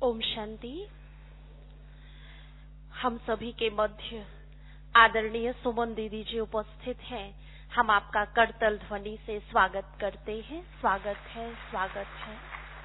ओम शांति। हम सभी के मध्य आदरणीय सुमन दीदी जी उपस्थित हैं। हम आपका करतल ध्वनि से स्वागत करते हैं। स्वागत है, स्वागत है।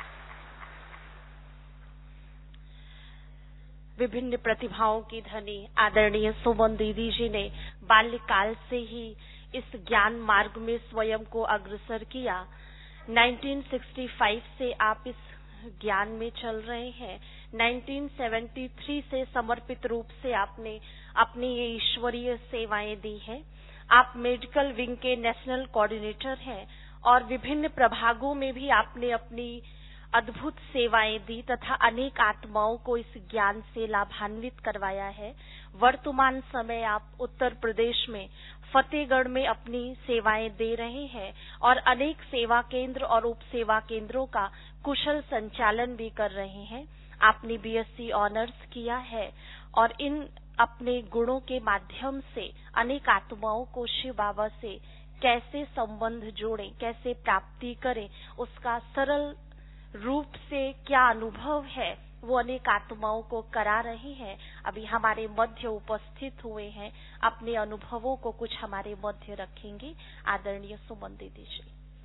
विभिन्न प्रतिभाओं की धनी आदरणीय सुमन दीदी जी ने बाल्यकाल से ही इस ज्ञान मार्ग में स्वयं को अग्रसर किया। 1965 से आप इस ज्ञान में चल रहे हैं। 1973 से समर्पित रूप से आपने अपनी ये ईश्वरीय सेवाएं दी हैं। आप मेडिकल विंग के नेशनल कोऑर्डिनेटर हैं और विभिन्न प्रभागों में भी आपने अपनी अद्भुत सेवाएं दी तथा अनेक आत्माओं को इस ज्ञान से लाभान्वित करवाया है। वर्तमान समय आप उत्तर प्रदेश में फतेहगढ़ में अपनी सेवाएं दे रहे हैं और अनेक सेवा केंद्र और उप सेवा केंद्रों का कुशल संचालन भी कर रहे हैं। आपने बीएससी ऑनर्स किया है और इन अपने गुणों के माध्यम से अनेक आत्माओं को शिव बाबा से कैसे संबंध जोड़ें, कैसे प्राप्ति करें, उसका सरल रूप से क्या अनुभव है वो अनेक आत्माओं को करा रहे हैं। अभी हमारे मध्य उपस्थित हुए हैं, अपने अनुभवों को कुछ हमारे मध्य रखेंगे आदरणीय सुमन दीदी जी।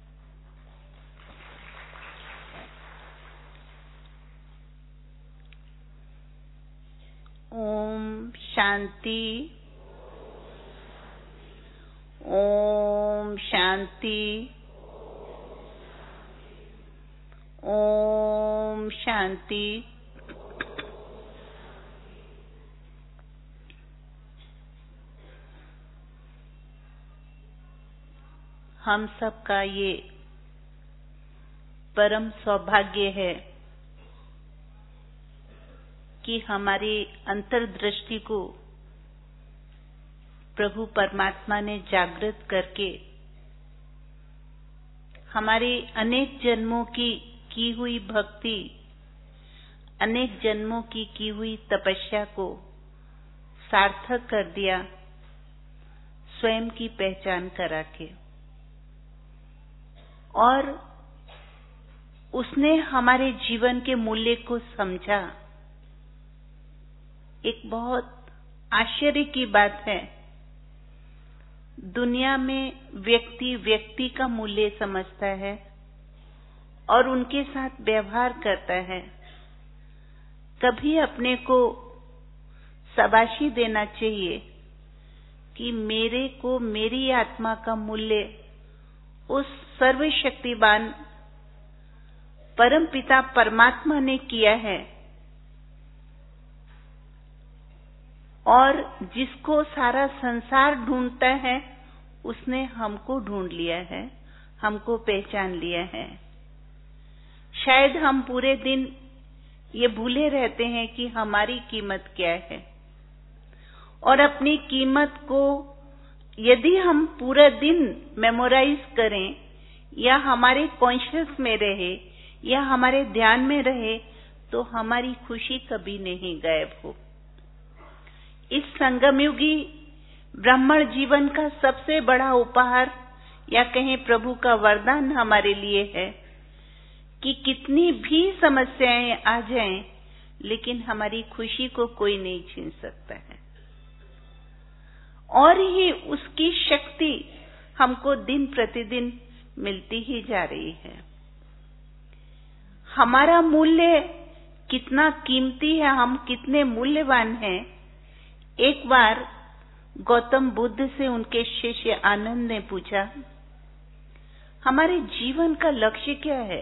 ओम शांति, ओम शांति, ओम शांति। हम सबका ये परम सौभाग्य है कि हमारी अंतर्दृष्टि को प्रभु परमात्मा ने जागृत करके हमारी अनेक जन्मों की हुई भक्ति, अनेक जन्मों की हुई तपस्या को सार्थक कर दिया, स्वयं की पहचान करा के। और उसने हमारे जीवन के मूल्य को समझा। एक बहुत आश्चर्य की बात है, दुनिया में व्यक्ति का मूल्य समझता है और उनके साथ व्यवहार करता है। कभी अपने को शाबाशी देना चाहिए कि मेरे को मेरी आत्मा का मूल्य उस सर्वशक्तिवान परमपिता परमात्मा ने किया है और जिसको सारा संसार ढूंढता है उसने हमको ढूंढ लिया है, हमको पहचान लिया है। शायद हम पूरे दिन ये भूले रहते हैं कि हमारी कीमत क्या है और अपनी कीमत को यदि हम पूरा दिन मेमोराइज करें या हमारे कॉन्शियस में रहे या हमारे ध्यान में रहे तो हमारी खुशी कभी नहीं गायब हो। इस संगमयुगी ब्राह्मण जीवन का सबसे बड़ा उपहार या कहें प्रभु का वरदान हमारे लिए है कि कितनी भी समस्याएं आ जाएं, लेकिन हमारी खुशी को कोई नहीं छीन सकता है। और ही उसकी शक्ति हमको दिन प्रतिदिन मिलती ही जा रही है। हमारा मूल्य कितना कीमती है, हम कितने मूल्यवान हैं। एक बार गौतम बुद्ध से उनके शिष्य आनंद ने पूछा, हमारे जीवन का लक्ष्य क्या है?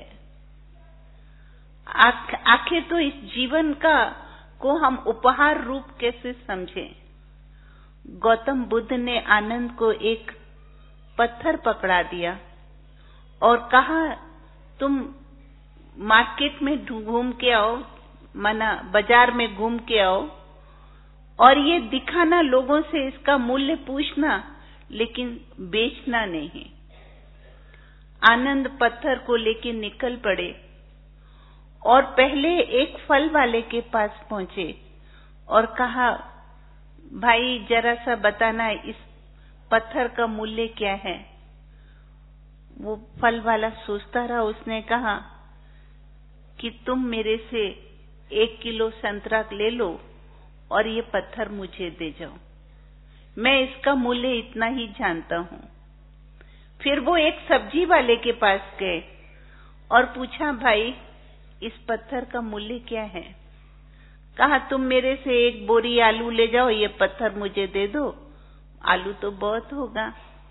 आखिर तो इस जीवन को हम उपहार रूप कैसे समझें? गौतम बुद्ध ने आनंद को एक पत्थर पकड़ा दिया और कहा, तुम मार्केट में घूम के आओ, माना बाजार में घूम के आओ और ये दिखाना लोगों से, इसका मूल्य पूछना, लेकिन बेचना नहीं। आनंद पत्थर को लेके निकल पड़े और पहले एक फल वाले के पास पहुंचे और कहा, भाई जरा सा बताना इस पत्थर का मूल्य क्या है? वो फल वाला सोचता रहा। उसने कहा कि तुम मेरे से 1 किलो संतरा ले लो और ये पत्थर मुझे दे जाओ, मैं इसका मूल्य इतना ही जानता हूं। फिर वो एक सब्जी वाले के पास गए और पूछा, भाई इस पत्थर का मूल्य क्या है? कहा, तुम मेरे से 1 बोरी आलू ले जाओ, ये पत्थर मुझे दे दो, आलू तो बहुत होगा।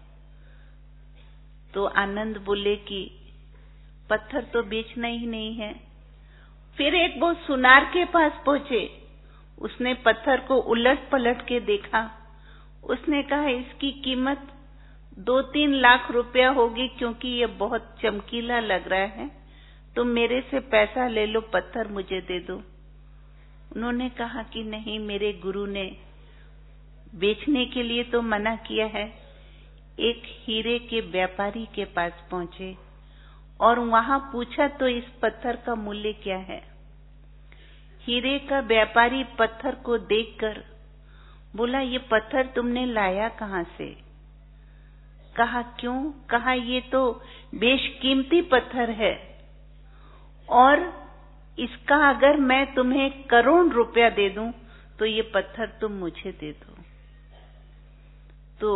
तो आनंद बोले कि पत्थर तो बेचना ही नहीं है। फिर एक वो सुनार के पास पहुंचे, उसने पत्थर को उलट पलट के देखा, उसने कहा इसकी कीमत 2-3 लाख रुपया होगी, क्योंकि ये बहुत चमकीला लग रहा है, तुम मेरे से पैसा ले लो, पत्थर मुझे दे दो। उन्होंने कहा कि नहीं, मेरे गुरु ने बेचने के लिए तो मना किया है। एक हीरे के व्यापारी के पास पहुंचे और वहां पूछा तो इस पत्थर का मूल्य क्या है। हीरे का व्यापारी पत्थर को देखकर बोला, ये पत्थर तुमने लाया कहां से? कहा, क्यों? कहा, ये तो बेशकीमती पत्थर है और इसका अगर मैं तुम्हें 1 करोड़ रुपया दे दूं तो ये पत्थर तुम मुझे दे दो। तो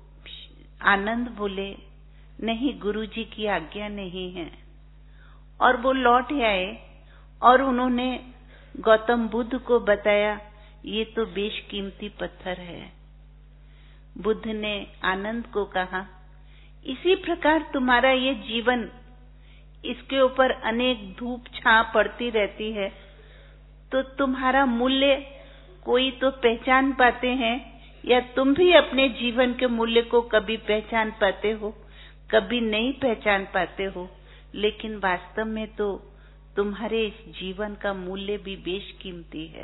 आनंद बोले, नहीं, गुरुजी की आज्ञा नहीं है। और वो लौट आए और उन्होंने गौतम बुद्ध को बताया, ये तो बेशकीमती पत्थर है। बुद्ध ने आनंद को कहा, इसी प्रकार तुम्हारा ये जीवन, इसके ऊपर अनेक धूप छां पड़ती रहती है, तो तुम्हारा मूल्य कोई तो पहचान पाते हैं, या तुम भी अपने जीवन के मूल्य को कभी पहचान पाते हो, कभी नहीं पहचान पाते हो, लेकिन वास्तव में तो तुम्हारे इस जीवन का मूल्य भी बेशकीमती है।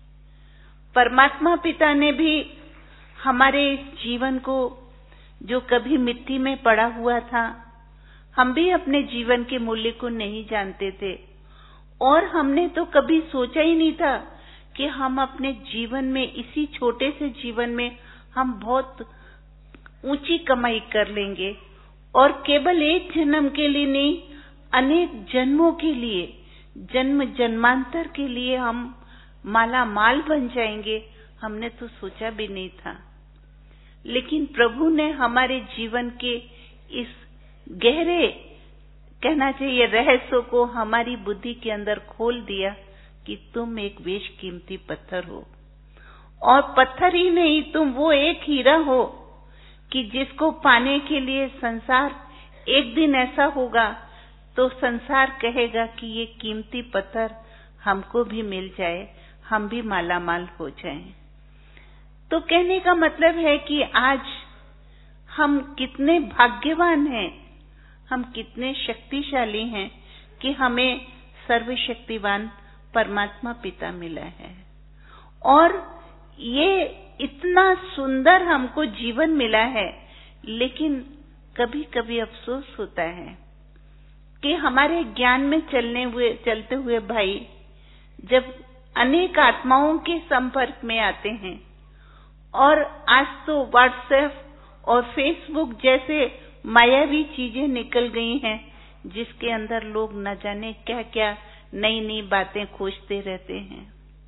परमात्मा पिता ने भी हमारे इस जीवन को, जो कभी मिट्टी में पड़ा हुआ था, हम भी अपने जीवन के मूल्य को नहीं जानते थे, और हमने तो कभी सोचा ही नहीं था कि हम अपने जीवन में, इसी छोटे से जीवन में, हम बहुत ऊंची कमाई कर लेंगे और केवल एक जन्म के लिए नहीं, अनेक जन्मों के लिए, जन्म जन्मांतर के लिए हम माला माल बन जाएंगे। हमने तो सोचा भी नहीं था, लेकिन प्रभु ने हमारे जीवन के इस गहरे, कहना चाहिए, रहस्य को हमारी बुद्धि के अंदर खोल दिया कि तुम एक बेशकीमती पत्थर हो। और पत्थर ही नहीं, तुम वो एक हीरा हो कि जिसको पाने के लिए संसार, एक दिन ऐसा होगा तो संसार कहेगा कि ये कीमती पत्थर हमको भी मिल जाए, हम भी मालामाल हो जाएं। तो कहने का मतलब है कि आज हम कितने भाग्यवान हैं, हम कितने शक्तिशाली हैं कि हमें सर्वशक्तिवान परमात्मा पिता मिला है, और ये इतना सुंदर हमको जीवन मिला है। लेकिन कभी कभी अफसोस होता है कि हमारे ज्ञान में चलते हुए भाई जब अनेक आत्माओं के संपर्क में आते हैं, और आज तो व्हाट्सएप और फेसबुक जैसे मायावी चीजें निकल गई हैं, जिसके अंदर लोग न जाने क्या क्या नई नई बातें खोजते रहते हैं।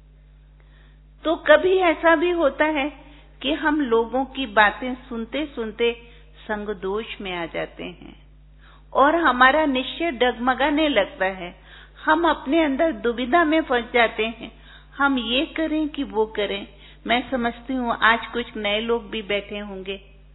तो कभी ऐसा भी होता है कि हम लोगों की बातें सुनते सुनते संग दोष में आ जाते हैं और हमारा निश्चय डगमगाने लगता है। हम अपने अंदर दुविधा में फंस जाते हैं, हम ये करें कि वो करें। मैं समझती हूँ आज कुछ नए लोग भी बैठे होंगे।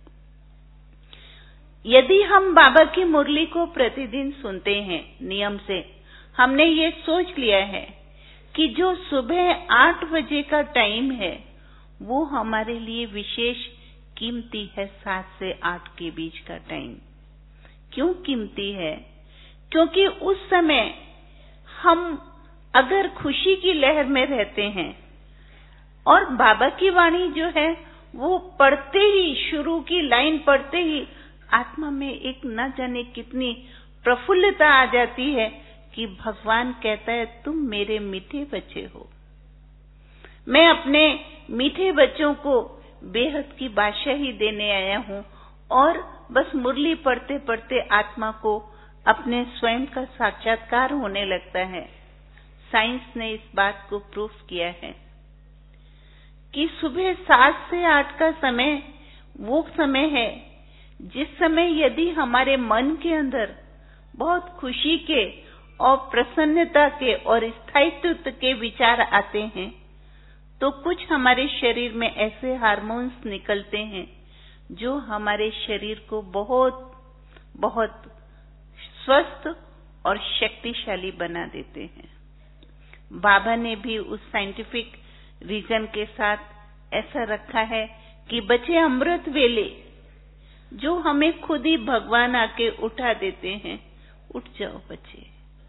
यदि हम बाबा की मुरली को प्रतिदिन सुनते हैं नियम से, हमने ये सोच लिया है कि जो सुबह 8 बजे का टाइम है वो हमारे लिए विशेष कीमती है, 7 से 8 के बीच का टाइम। क्यों कीमती है? क्योंकि उस समय हम अगर खुशी की लहर में रहते हैं और बाबा की वाणी जो है वो पढ़ते ही, शुरू की लाइन पढ़ते ही आत्मा में एक न जाने कितनी प्रफुल्लता आ जाती है कि भगवान कहता है तुम मेरे मीठे बच्चे हो। मैं अपने मीठे बच्चों को बेहद की बादशाही देने आया हूँ, और बस मुरली पढ़ते पढ़ते आत्मा को अपने स्वयं का साक्षात्कार होने लगता है। साइंस ने इस बात को प्रूफ किया है कि सुबह 7 से 8 का समय वो समय है जिस समय यदि हमारे मन के अंदर बहुत खुशी के और प्रसन्नता के और स्थायित्व के विचार आते हैं, तो कुछ हमारे शरीर में ऐसे हार्मोन्स निकलते हैं जो हमारे शरीर को बहुत बहुत स्वस्थ और शक्तिशाली बना देते हैं। बाबा ने भी उस साइंटिफिक रीजन के साथ ऐसा रखा है कि बच्चे अमृत वेले जो हमें खुद ही भगवान आके उठा देते हैं, उठ जाओ बच्चे।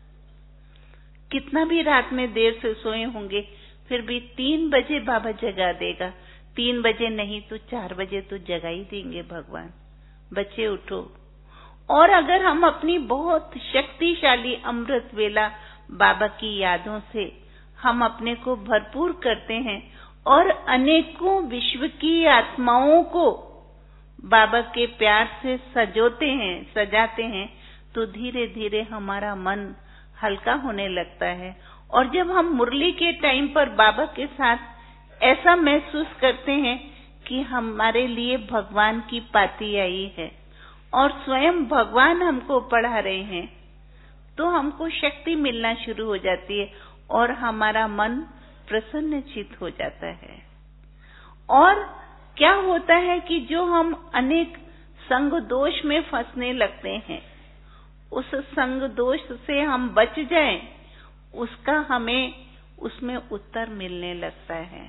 कितना भी रात में देर से सोए होंगे, फिर भी 3 बजे बाबा जगा देगा। 3 बजे नहीं तो 4 बजे तो जगा ही देंगे भगवान। बच्चे उठो। और अगर हम अपनी बहुत शक्तिशाली अमृत वेला बाबा की यादों से हम अपने को भरपूर करते हैं और अनेकों विश्व की आत्माओं को बाबा के प्यार से सजाते हैं, तो धीरे धीरे हमारा मन हल्का होने लगता है। और जब हम मुरली के टाइम पर बाबा के साथ ऐसा महसूस करते हैं कि हमारे लिए भगवान की पाती आई है और स्वयं भगवान हमको पढ़ा रहे हैं, तो हमको शक्ति मिलना शुरू हो जाती है और हमारा मन प्रसन्नचित हो जाता है। और क्या होता है कि जो हम अनेक संग दोष में फंसने लगते हैं, उस संग दोष से हम बच जाएं, उसका हमें उसमें उत्तर मिलने लगता है।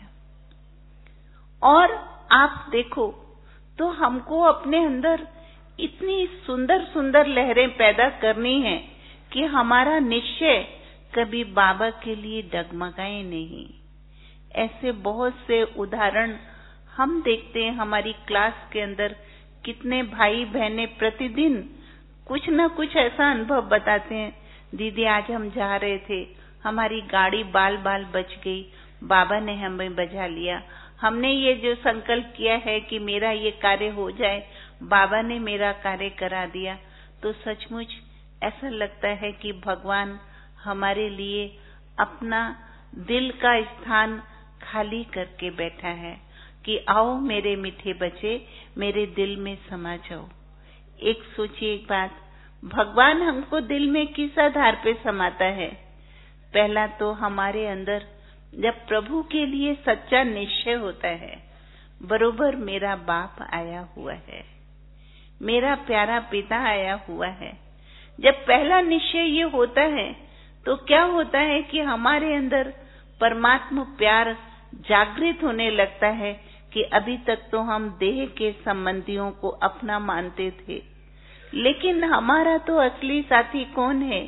और आप देखो तो हमको अपने अंदर इतनी सुंदर सुंदर लहरें पैदा करनी है कि हमारा निश्चय कभी बाबा के लिए डगमगाए नहीं। ऐसे बहुत से उदाहरण हम देखते हैं हमारी क्लास के अंदर। कितने भाई बहनें प्रतिदिन कुछ न कुछ ऐसा अनुभव बताते हैं, दीदी आज हम जा रहे थे, हमारी गाड़ी बाल बच गई, बाबा ने हमें बचा लिया। हमने ये जो संकल्प किया है कि मेरा ये कार्य हो जाए, बाबा ने मेरा कार्य करा दिया। तो सचमुच ऐसा लगता है कि भगवान हमारे लिए अपना दिल का स्थान खाली करके बैठा है कि आओ मेरे मीठे बच्चे, मेरे दिल में समा जाओ। एक सोचिए एक बात, भगवान हमको दिल में किस आधार पे समाता है? पहला तो हमारे अंदर जब प्रभु के लिए सच्चा निश्चय होता है, बरोबर मेरा बाप आया हुआ है, मेरा प्यारा पिता आया हुआ है। जब पहला निश्चय ये होता है तो क्या होता है कि हमारे अंदर परमात्मा प्यार जागृत होने लगता है कि अभी तक तो हम देह के संबंधियों को अपना मानते थे, लेकिन हमारा तो असली साथी कौन है?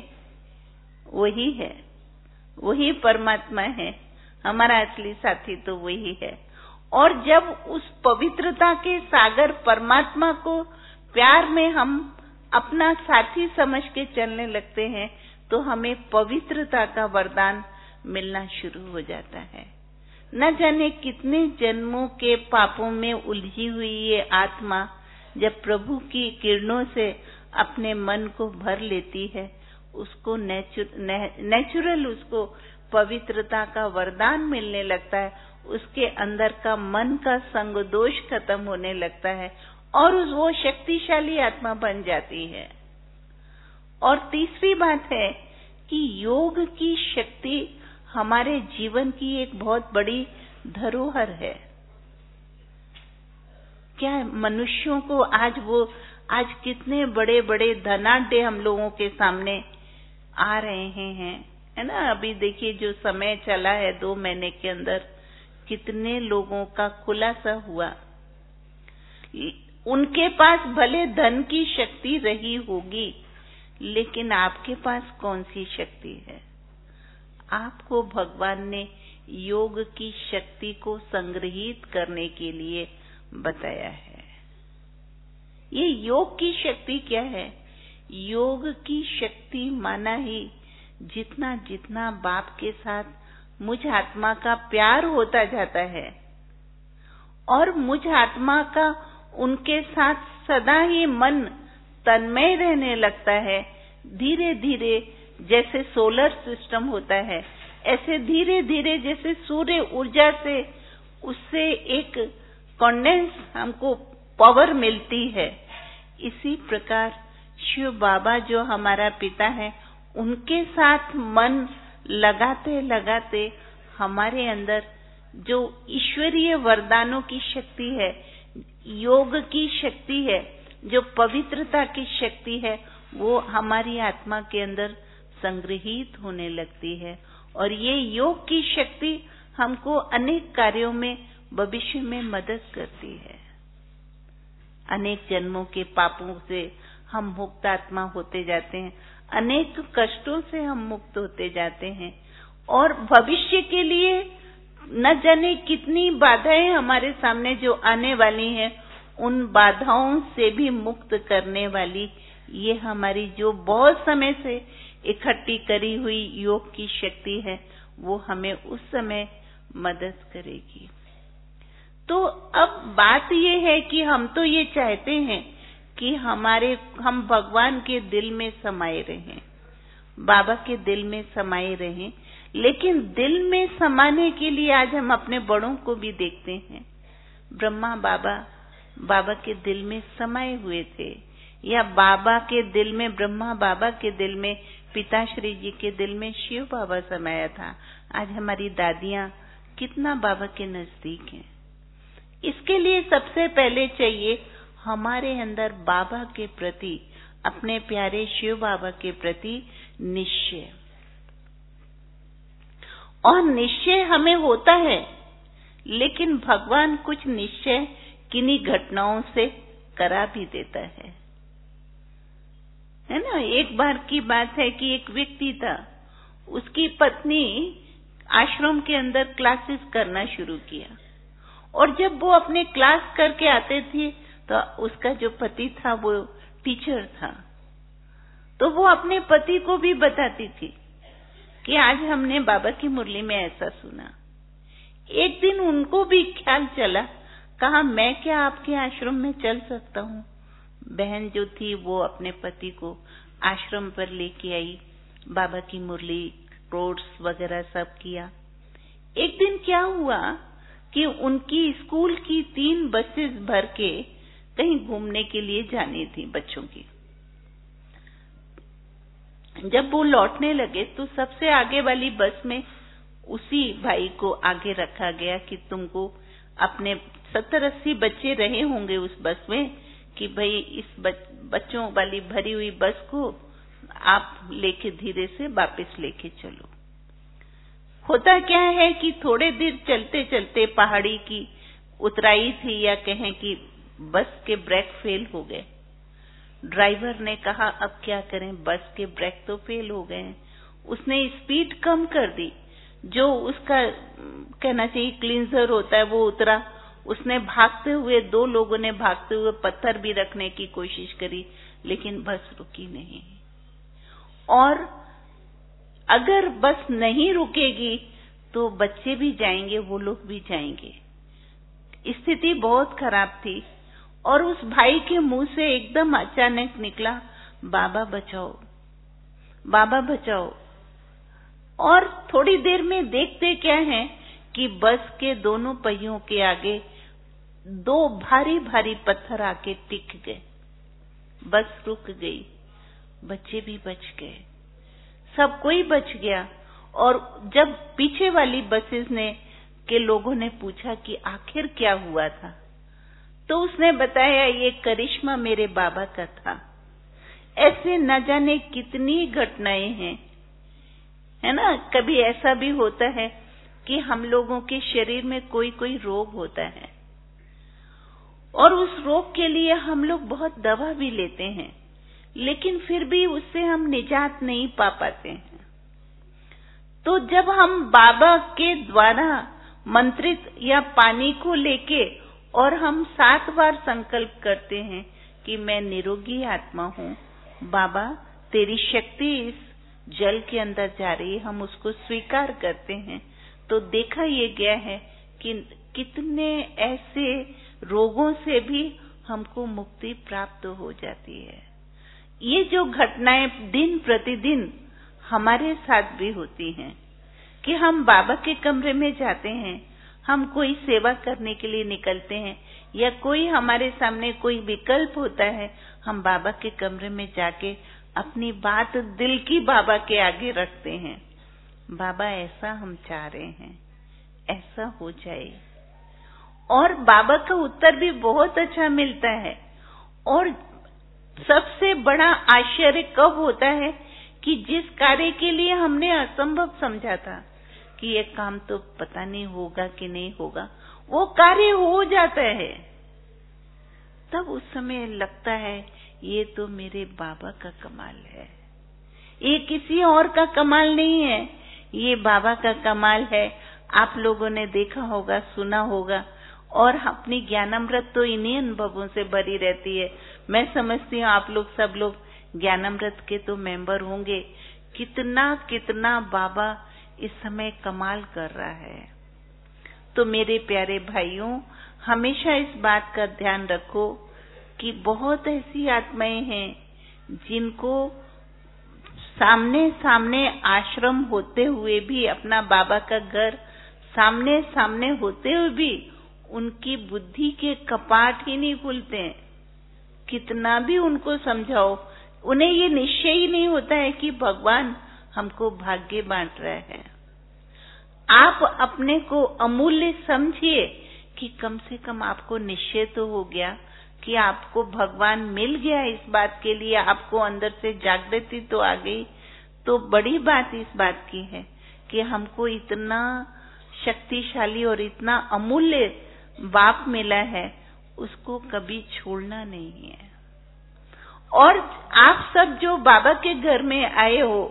वही है, वही परमात्मा है। हमारा असली साथी तो वही है। और जब उस पवित्रता के सागर परमात्मा को प्यार में हम अपना साथी समझ के चलने लगते हैं, तो हमें पवित्रता का वरदान मिलना शुरू हो जाता है। न जाने कितने जन्मों के पापों में उलझी हुई ये आत्मा जब प्रभु की किरणों से अपने मन को भर लेती है, उसको नेचुरल उसको पवित्रता का वरदान मिलने लगता है। उसके अंदर का मन का संग दोष खत्म होने लगता है और वो शक्तिशाली आत्मा बन जाती है। और तीसरी बात है कि योग की शक्ति हमारे जीवन की एक बहुत बड़ी धरोहर है। क्या मनुष्यों को आज कितने बड़े बड़े धनाढ्य हम लोगों के सामने आ रहे हैं, है ना? अभी देखिए जो समय चला है 2 महीने के अंदर कितने लोगों का खुलासा हुआ। उनके पास भले धन की शक्ति रही होगी, लेकिन आपके पास कौन सी शक्ति है? आपको भगवान ने योग की शक्ति को संग्रहित करने के लिए बताया है। ये योग की शक्ति क्या है? योग की शक्ति माना ही जितना जितना बाप के साथ मुझ आत्मा का प्यार होता जाता है और मुझ आत्मा का उनके साथ सदा ही मन तन्मय रहने लगता है, धीरे धीरे जैसे सोलर सिस्टम होता है, ऐसे धीरे धीरे जैसे सूर्य ऊर्जा से उससे एक कंडेंस हमको पावर मिलती है, इसी प्रकार शिव बाबा जो हमारा पिता है, उनके साथ मन लगाते लगाते हमारे अंदर जो ईश्वरीय वरदानों की शक्ति है, योग की शक्ति है, जो पवित्रता की शक्ति है, वो हमारी आत्मा के अंदर संग्रहित होने लगती है। और ये योग की शक्ति हमको अनेक कार्यों में भविष्य में मदद करती है। अनेक जन्मों के पापों से हम मुक्त आत्मा होते जाते हैं, अनेक कष्टों से हम मुक्त होते जाते हैं, और भविष्य के लिए न जाने कितनी बाधाएं हमारे सामने जो आने वाली हैं, उन बाधाओं से भी मुक्त करने वाली ये हमारी जो बहुत समय से इकट्ठी करी हुई योग की शक्ति है, वो हमें उस समय मदद करेगी। तो अब बात ये है कि हम तो ये चाहते हैं कि हम भगवान के दिल में समाये रहें, बाबा के दिल में समाये रहें, लेकिन दिल में समाने के लिए आज हम अपने बड़ों को भी देखते हैं। ब्रह्मा बाबा के दिल में समाये हुए थे, या बाबा के दिल में, ब्रह्मा बाबा के दिल में, पिताश्री जी के दिल में शिव बाबा समाया था। आज हमारी दादियां कितना बाबा के नजदीक हैं। इसके लिए सबसे पहले चाहिए हमारे अंदर बाबा के प्रति, अपने प्यारे शिव बाबा के प्रति निश्चय। और निश्चय हमें होता है, लेकिन भगवान कुछ निश्चय किन्हीं घटनाओं से करा भी देता है ना। एक बार की बात है कि एक व्यक्ति था, उसकी पत्नी आश्रम के अंदर क्लासेस करना शुरू किया, और जब वो अपने क्लास करके आते थे तो उसका जो पति था वो टीचर था, तो वो अपने पति को भी बताती थी कि आज हमने बाबा की मुरली में ऐसा सुना। एक दिन उनको भी ख्याल चला, कहा मैं क्या आपके आश्रम में चल सकता हूँ। बहन जो थी वो अपने पति को आश्रम पर लेके आई, बाबा की मुरली, कोर्स वगैरह सब किया। एक दिन क्या हुआ कि उनकी स्कूल की 3 बसेस भर के कहीं घूमने के लिए जानी थी बच्चों की। जब वो लौटने लगे तो सबसे आगे वाली बस में उसी भाई को आगे रखा गया कि तुमको अपने 70-80 बच्चे रहे होंगे उस बस में, कि भाई इस बच्चों वाली भरी हुई बस को आप लेके धीरे से वापस लेके चलो। होता क्या है कि थोड़े देर चलते चलते पहाड़ी की उतराई थी, या कहें कि बस के ब्रेक फेल हो गए। ड्राइवर ने कहा अब क्या करें, बस के ब्रेक तो फेल हो गए हैं। उसने स्पीड कम कर दी, जो उसका कहना चाहिए क्लींजर होता है वो उतरा। उसने भागते हुए, 2 लोगों ने भागते हुए पत्थर भी रखने की कोशिश करी, लेकिन बस रुकी नहीं। और अगर बस नहीं रुकेगी तो बच्चे भी जाएंगे, वो लोग भी जाएंगे। स्थिति बहुत खराब थी, और उस भाई के मुंह से एकदम अचानक निकला, बाबा बचाओ, बाबा बचाओ। और थोड़ी देर में देखते क्या है कि बस के दोनों पहियों के आगे 2 भारी भारी पत्थर आके टिक गए। बस रुक गई, बच्चे भी बच गए, सब कोई बच गया। और जब पीछे वाली बसेस के लोगों ने पूछा कि आखिर क्या हुआ था, तो उसने बताया ये करिश्मा मेरे बाबा का था। ऐसे न जाने कितनी घटनाएं हैं, है ना। कभी ऐसा भी होता है कि हम लोगों के शरीर में कोई रोग होता है, और उस रोग के लिए हम लोग बहुत दवा भी लेते हैं, लेकिन फिर भी उससे हम निजात नहीं पा पाते हैं। तो जब हम बाबा के द्वारा मंत्रित या पानी को लेके, और हम 7 बार संकल्प करते हैं कि मैं निरोगी आत्मा हूँ, बाबा तेरी शक्ति इस जल के अंदर जा रही है, हम उसको स्वीकार करते हैं, तो देखा ये गया है कि कितने ऐसे रोगों से भी हमको मुक्ति प्राप्त हो जाती है। ये जो घटनाएं दिन प्रतिदिन हमारे साथ भी होती हैं, कि हम बाबा के कमरे में जाते हैं, हम कोई सेवा करने के लिए निकलते हैं या कोई हमारे सामने कोई विकल्प होता है, हम बाबा के कमरे में जाके अपनी बात दिल की बाबा के आगे रखते हैं। बाबा ऐसा हम चाह रहे हैं, ऐसा हो जाए। और बाबा का उत्तर भी बहुत अच्छा मिलता है। और सबसे बड़ा आश्चर्य कब होता है कि जिस कार्य के लिए हमने असंभव समझा था कि ये काम तो पता नहीं होगा कि नहीं होगा, वो कार्य हो जाता है। तब उस समय लगता है ये तो मेरे बाबा का कमाल है, ये किसी और का कमाल नहीं है, ये बाबा का कमाल है। आप लोगों ने देखा होगा, सुना होगा, और अपनी ज्ञानामृत तो इन्हीं अनुभवों से भरी रहती है। मैं समझती हूँ आप लोग सब लोग ज्ञानामृत के तो मेंबर होंगे। कितना कितना बाबा इस समय कमाल कर रहा है। तो मेरे प्यारे भाइयों, हमेशा इस बात का ध्यान रखो कि बहुत ऐसी आत्माएं हैं जिनको सामने सामने आश्रम होते हुए भी, अपना बाबा का घर सामने सामने होते हुए भी उनकी बुद्धि के कपाट ही नहीं खुलते हैं। कितना भी उनको समझाओ, उन्हें ये निश्चय ही नहीं होता है कि भगवान हमको भाग्य बांट रहा है। आप अपने को अमूल्य समझिए कि कम से कम आपको निश्चय तो हो गया कि आपको भगवान मिल गया। इस बात के लिए आपको अंदर से जागृति तो आ गई। तो बड़ी बात इस बात की है कि हमको इतना शक्तिशाली और इतना अमूल्य बाप मिला है, उसको कभी छोड़ना नहीं है। और आप सब जो बाबा के घर में आए हो,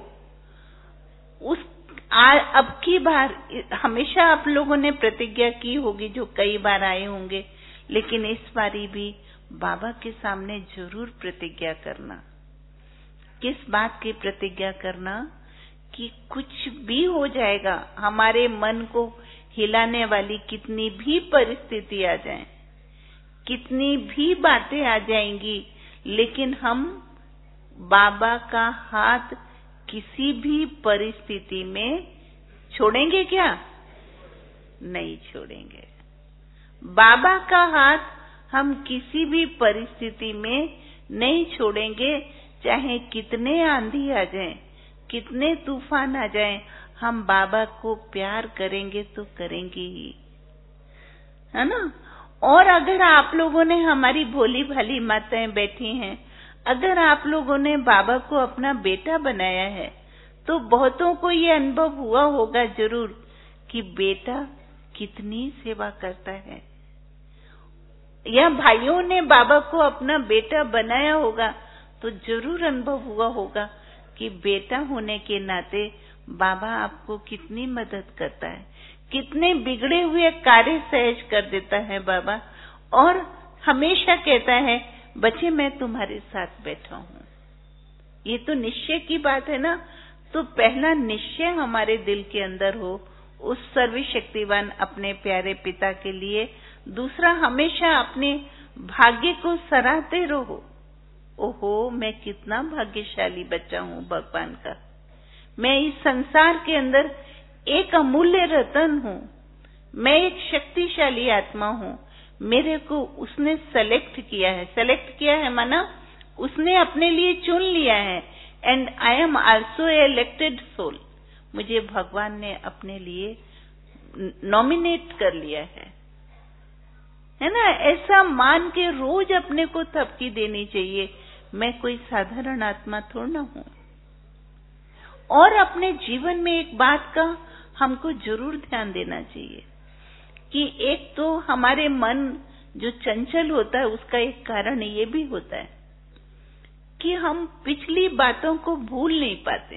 अब की बार हमेशा आप लोगों ने प्रतिज्ञा की होगी, जो कई बार आए होंगे, लेकिन इस बारी भी बाबा के सामने जरूर प्रतिज्ञा करना। किस बात की प्रतिज्ञा करना? कि कुछ भी हो जाएगा, हमारे मन को हिलाने वाली कितनी भी परिस्थिति आ जाए, कितनी भी बातें आ जाएंगी, लेकिन हम बाबा का हाथ किसी भी परिस्थिति में छोड़ेंगे क्या? नहीं छोड़ेंगे। बाबा का हाथ हम किसी भी परिस्थिति में नहीं छोड़ेंगे। चाहे कितने आंधी आ जाए, कितने तूफान आ जाए, हम बाबा को प्यार करेंगे तो करेंगे ही, है ना। और अगर आप लोगों ने, हमारी भोली भाली माताएं बैठी हैं, अगर आप लोगों ने बाबा को अपना बेटा बनाया है, तो बहुतों को ये अनुभव हुआ होगा जरूर कि बेटा कितनी सेवा करता है। या भाइयों ने बाबा को अपना बेटा बनाया होगा तो जरूर अनुभव हुआ होगा कि बेटा होने के नाते बाबा आपको कितनी मदद करता है, कितने बिगड़े हुए कार्य सहज कर देता है बाबा। और हमेशा कहता है, बच्चे मैं तुम्हारे साथ बैठा हूँ। ये तो निश्चय की बात है ना। तो पहला निश्चय हमारे दिल के अंदर हो उस सर्वशक्तिवान अपने प्यारे पिता के लिए। दूसरा, हमेशा अपने भाग्य को सराहते रहो। ओहो, मैं कितना भाग्यशाली बच्चा हूँ भगवान का। मैं इस संसार के अंदर एक अमूल्य रतन हूँ। मैं एक शक्तिशाली आत्मा हूँ। मेरे को उसने सेलेक्ट किया है। सेलेक्ट किया है माना उसने अपने लिए चुन लिया है। And I am also elected soul. मुझे भगवान ने अपने लिए नॉमिनेट कर लिया है ना। ऐसा मान के रोज अपने को थपकी देनी चाहिए, मैं कोई साधारण आत्मा थोड़ा ना हूं। और अपने जीवन में एक बात का हमको जरूर ध्यान देना चाहिए कि एक तो हमारे मन जो चंचल होता है, उसका एक कारण ये भी होता है कि हम पिछली बातों को भूल नहीं पाते,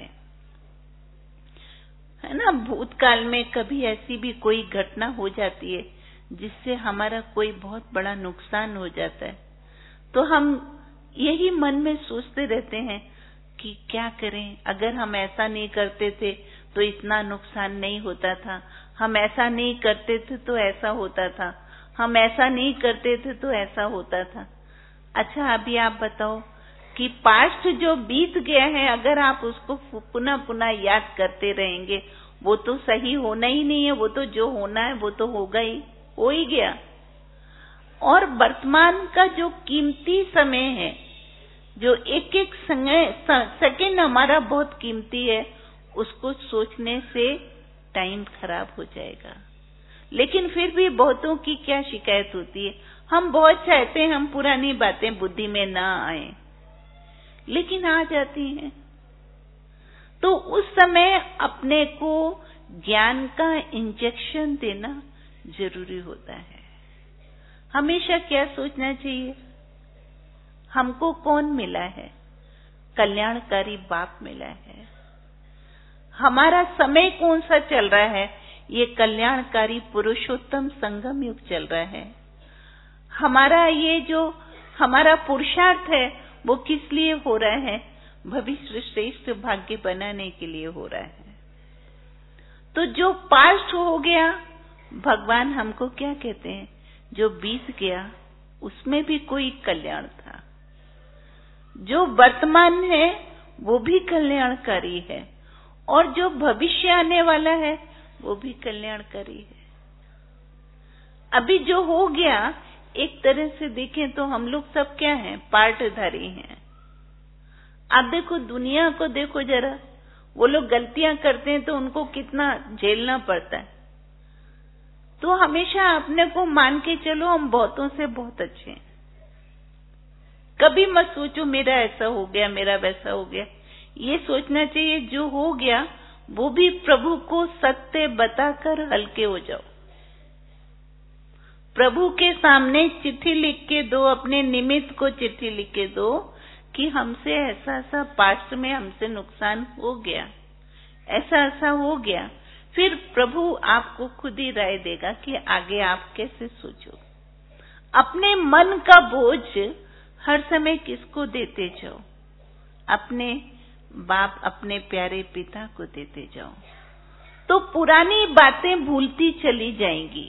है ना। भूतकाल में कभी ऐसी भी कोई घटना हो जाती है जिससे हमारा कोई बहुत बड़ा नुकसान हो जाता है, तो हम यही मन में सोचते रहते हैं कि क्या करें, अगर हम ऐसा नहीं करते थे तो इतना नुकसान नहीं होता था, हम ऐसा नहीं करते थे तो ऐसा होता था, हम ऐसा नहीं करते थे तो ऐसा होता था। अच्छा, अभी आप बताओ कि पास्ट जो बीत गया है, अगर आप उसको पुनः पुनः याद करते रहेंगे, वो तो सही होना ही नहीं है, वो तो जो होना है वो तो होगा ही, हो ही गया। और वर्तमान का जो कीमती समय है, जो एक एक सेकंड हमारा बहुत कीमती है, उसको सोचने से टाइम खराब हो जाएगा। लेकिन फिर भी बहुतों की क्या शिकायत होती है, हम बहुत चाहते हैं हम पुरानी बातें बुद्धि में ना आए, लेकिन आ जाती हैं। तो उस समय अपने को ज्ञान का इंजेक्शन देना जरूरी होता है। हमेशा क्या सोचना चाहिए, हमको कौन मिला है? कल्याणकारी बाप मिला है। हमारा समय कौन सा चल रहा है? ये कल्याणकारी पुरुषोत्तम संगम युग चल रहा है। हमारा ये जो हमारा पुरुषार्थ है वो किस लिए हो रहा है? भविष्य श्रेष्ठ भाग्य बनाने के लिए हो रहा है। तो जो पास्ट हो गया, भगवान हमको क्या कहते हैं, जो बीत गया उसमें भी कोई कल्याण था। जो वर्तमान है वो भी कल्याणकारी है, और जो भविष्य आने वाला है वो भी कल्याणकारी है। अभी जो हो गया, एक तरह से देखें तो हम लोग सब क्या हैं, पार्टधारी हैं। आप देखो, दुनिया को देखो जरा, वो लोग गलतियां करते हैं तो उनको कितना झेलना पड़ता है। तो हमेशा अपने को मान के चलो हम बहुतों से बहुत अच्छे हैं। कभी मत सोचो मेरा ऐसा हो गया, मेरा वैसा हो गया। ये सोचना चाहिए जो हो गया वो भी प्रभु को सत्य बताकर हल्के हो जाओ। प्रभु के सामने चिट्ठी लिख के दो, अपने निमित्त को चिट्ठी लिख के दो कि हमसे ऐसा ऐसा पास्ट में हमसे नुकसान हो गया, ऐसा ऐसा हो गया। फिर प्रभु आपको खुद ही राय देगा कि आगे आप कैसे सोचो। अपने मन का बोझ हर समय किसको देते जाओ? अपने बाप, अपने प्यारे पिता को देते जाओ, तो पुरानी बातें भूलती चली जाएंगी।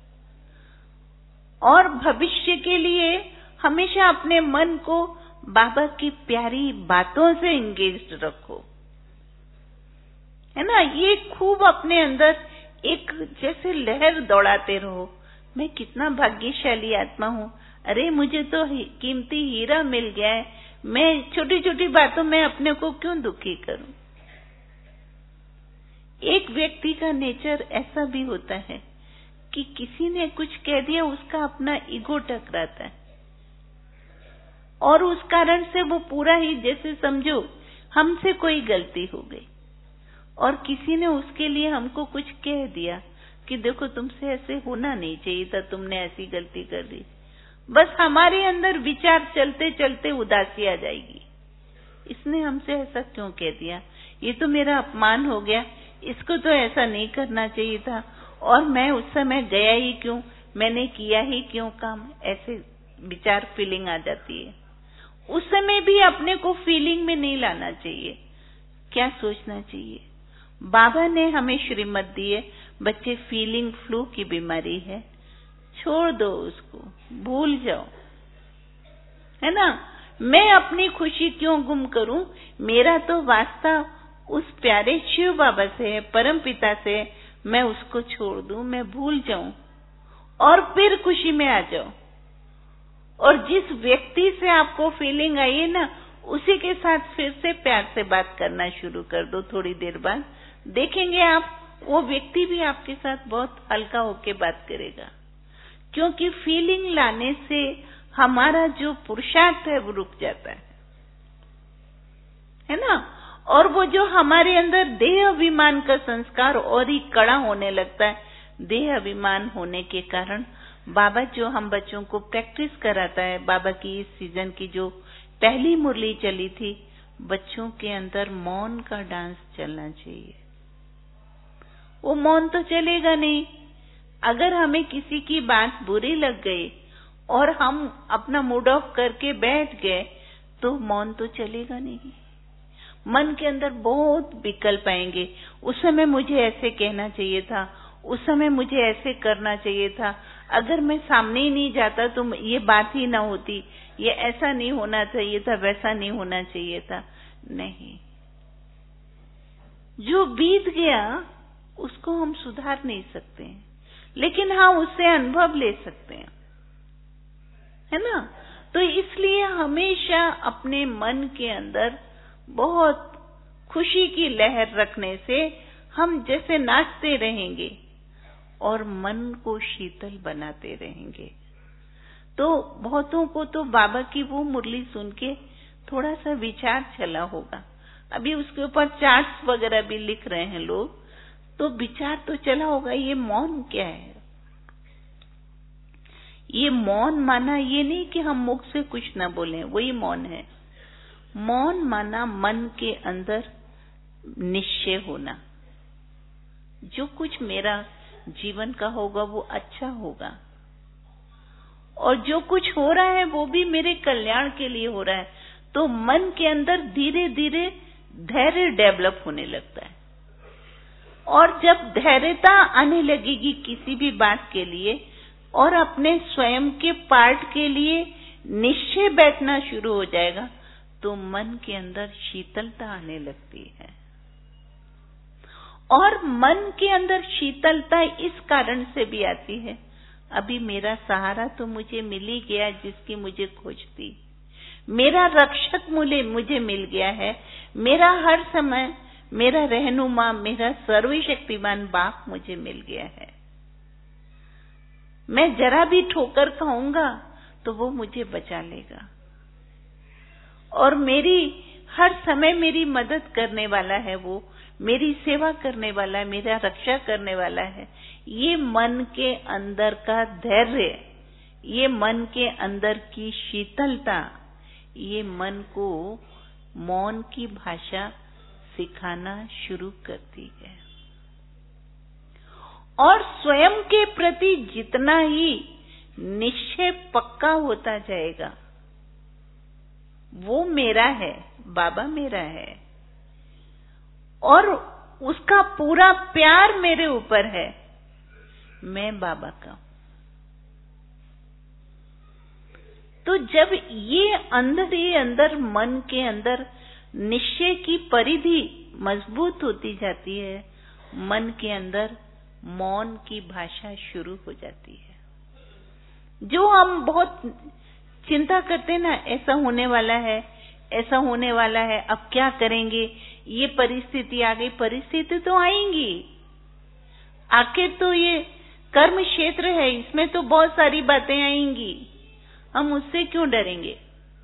और भविष्य के लिए हमेशा अपने मन को बाबा की प्यारी बातों से इंगेज्ड रखो, है ना। ये खूब अपने अंदर एक जैसे लहर दौड़ाते रहो, मैं कितना भाग्यशाली आत्मा हूँ, अरे मुझे तो कीमती हीरा मिल गया है, मैं छोटी छोटी बातों में अपने को क्यों दुखी करूं। एक व्यक्ति का नेचर ऐसा भी होता है कि किसी ने कुछ कह दिया, उसका अपना ईगो टकराता है, और उस कारण से वो पूरा ही जैसे समझो हमसे कोई गलती हो गई और किसी ने उसके लिए हमको कुछ कह दिया कि देखो तुमसे ऐसे होना नहीं चाहिए था, तुमने ऐसी गलती कर दी। बस हमारे अंदर विचार चलते चलते उदासी आ जाएगी, इसने हमसे ऐसा क्यों कह दिया, ये तो मेरा अपमान हो गया, इसको तो ऐसा नहीं करना चाहिए था, और मैं उस समय गया ही क्यों, मैंने किया ही क्यों काम, ऐसे विचार फीलिंग आ जाती है। उस समय भी अपने को फीलिंग में नहीं लाना चाहिए। क्या सोचना चाहिए, बाबा ने हमें श्रीमत दी है, बच्चे फीलिंग फ्लू की बीमारी है, छोड़ दो उसको, भूल जाओ, है ना। मैं अपनी खुशी क्यों गुम करूं, मेरा तो वास्ता उस प्यारे शिव बाबा से है, परम पिता से, मैं उसको छोड़ दूं, मैं भूल जाऊं और फिर खुशी में आ जाओ। और जिस व्यक्ति से आपको फीलिंग आई है ना, उसी के साथ फिर से प्यार से बात करना शुरू कर दो। थोड़ी देर बाद देखेंगे आप, वो व्यक्ति भी आपके साथ बहुत हल्का होके बात करेगा, क्योंकि फीलिंग लाने से हमारा जो पुरुषार्थ है वो रुक जाता है ना। और वो जो हमारे अंदर देह अभिमान का संस्कार और ही कड़ा होने लगता है, देह अभिमान होने के कारण बाबा जो हम बच्चों को प्रैक्टिस कराता है, बाबा की इस सीजन की जो पहली मुरली चली थी, बच्चों के अंदर मौन का डांस चलना चाहिए। वो मौन तो चलेगा नहीं, अगर हमें किसी की बात बुरी लग गई और हम अपना मूड ऑफ करके बैठ गए तो मौन तो चलेगा नहीं। मन के अंदर बहुत विकल्प आएंगे, उस समय मुझे ऐसे कहना चाहिए था, उस समय मुझे ऐसे करना चाहिए था, अगर मैं सामने ही नहीं जाता तो ये बात ही ना होती, ये ऐसा नहीं होना चाहिए था, वैसा नहीं होना चाहिए था। नहीं, जो बीत गया उसको हम सुधार नहीं सकते हैं, लेकिन हाँ उससे अनुभव ले सकते हैं, है ना। तो इसलिए हमेशा अपने मन के अंदर बहुत खुशी की लहर रखने से हम जैसे नाचते रहेंगे और मन को शीतल बनाते रहेंगे। तो बहुतों को तो बाबा की वो मुरली सुन के थोड़ा सा विचार चला होगा, अभी उसके ऊपर चार्ट्स वगैरह भी लिख रहे हैं लोग, तो विचार तो चला होगा ये मौन क्या है। ये मौन माना ये नहीं कि हम मुख से कुछ ना बोलें, वही मौन है। मौन माना मन के अंदर निश्चय होना, जो कुछ मेरा जीवन का होगा वो अच्छा होगा, और जो कुछ हो रहा है वो भी मेरे कल्याण के लिए हो रहा है। तो मन के अंदर धीरे धीरे धैर्य डेवलप होने लगता है, और जब धैर्यता आने लगेगी किसी भी बात के लिए और अपने स्वयं के पार्ट के लिए निश्चय बैठना शुरू हो जाएगा, तो मन के अंदर शीतलता आने लगती है। और मन के अंदर शीतलता इस कारण से भी आती है, अभी मेरा सहारा तो मुझे मिल ही गया जिसकी मुझे खोज थी, मेरा रक्षक मुझे मिल गया है, मेरा हर समय मेरा रहनुमा, मेरा सर्वशक्तिमान बाप मुझे मिल गया है। मैं जरा भी ठोकर खाऊंगा तो वो मुझे बचा लेगा, और मेरी हर समय मेरी मदद करने वाला है, वो मेरी सेवा करने वाला है, मेरा रक्षा करने वाला है। ये मन के अंदर का धैर्य, ये मन के अंदर की शीतलता, ये मन को मौन की भाषा सिखाना शुरू करती है। और स्वयं के प्रति जितना ही निश्चय पक्का होता जाएगा, वो मेरा है, बाबा मेरा है, और उसका पूरा प्यार मेरे ऊपर है, मैं बाबा का हूं। तो जब ये अंदर मन के अंदर निश्चय की परिधि मजबूत होती जाती है, मन के अंदर मौन की भाषा शुरू हो जाती है। जो हम बहुत चिंता करते ना, ऐसा होने वाला है, ऐसा होने वाला है, अब क्या करेंगे, ये परिस्थिति आ गई, परिस्थिति तो आएंगी, आखिर तो ये कर्म क्षेत्र है, इसमें तो बहुत सारी बातें आएंगी, हम उससे क्यों डरेंगे।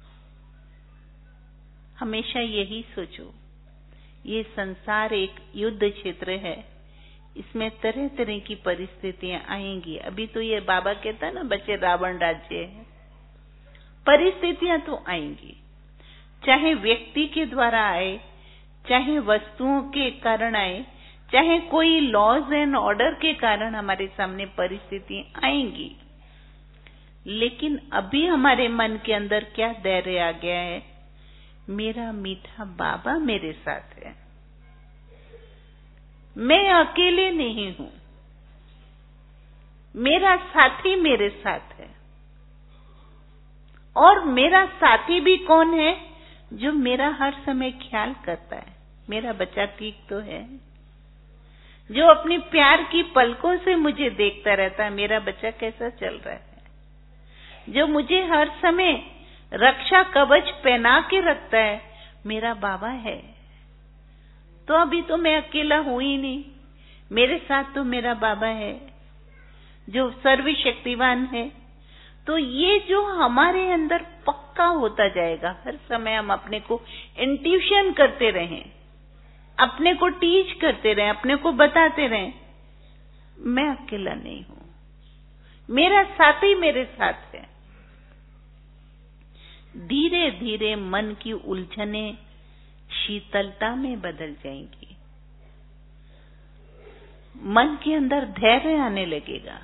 हमेशा यही सोचो, ये संसार एक युद्ध क्षेत्र है, इसमें तरह तरह की परिस्थितियां आएंगी। अभी तो ये बाबा कहता है ना, बच्चे रावण राज्य है, परिस्थितियां तो आएंगी, चाहे व्यक्ति के द्वारा आए, चाहे वस्तुओं के कारण आए, चाहे कोई लॉज एंड ऑर्डर के कारण हमारे सामने परिस्थितियां आएंगी। लेकिन अभी हमारे मन के अंदर क्या धैर्य आ गया है, मेरा मीठा बाबा मेरे साथ है, मैं अकेले नहीं हूं, मेरा साथी मेरे साथ है। और मेरा साथी भी कौन है, जो मेरा हर समय ख्याल करता है, मेरा बच्चा ठीक तो है, जो अपनी प्यार की पलकों से मुझे देखता रहता है, मेरा बच्चा कैसा चल रहा है, जो मुझे हर समय रक्षा कवच पहना के रखता है, मेरा बाबा है। तो अभी तो मैं अकेला हूं ही नहीं, मेरे साथ तो मेरा बाबा है जो सर्वशक्तिवान है। तो ये जो हमारे अंदर पक्का होता जाएगा, हर समय हम अपने को इंट्यूशन करते रहें, अपने को टीच करते रहें, अपने को बताते रहें, मैं अकेला नहीं हूं, मेरा साथी मेरे साथ है। धीरे धीरे मन की उलझने शीतलता में बदल जाएंगी, मन के अंदर धैर्य आने लगेगा।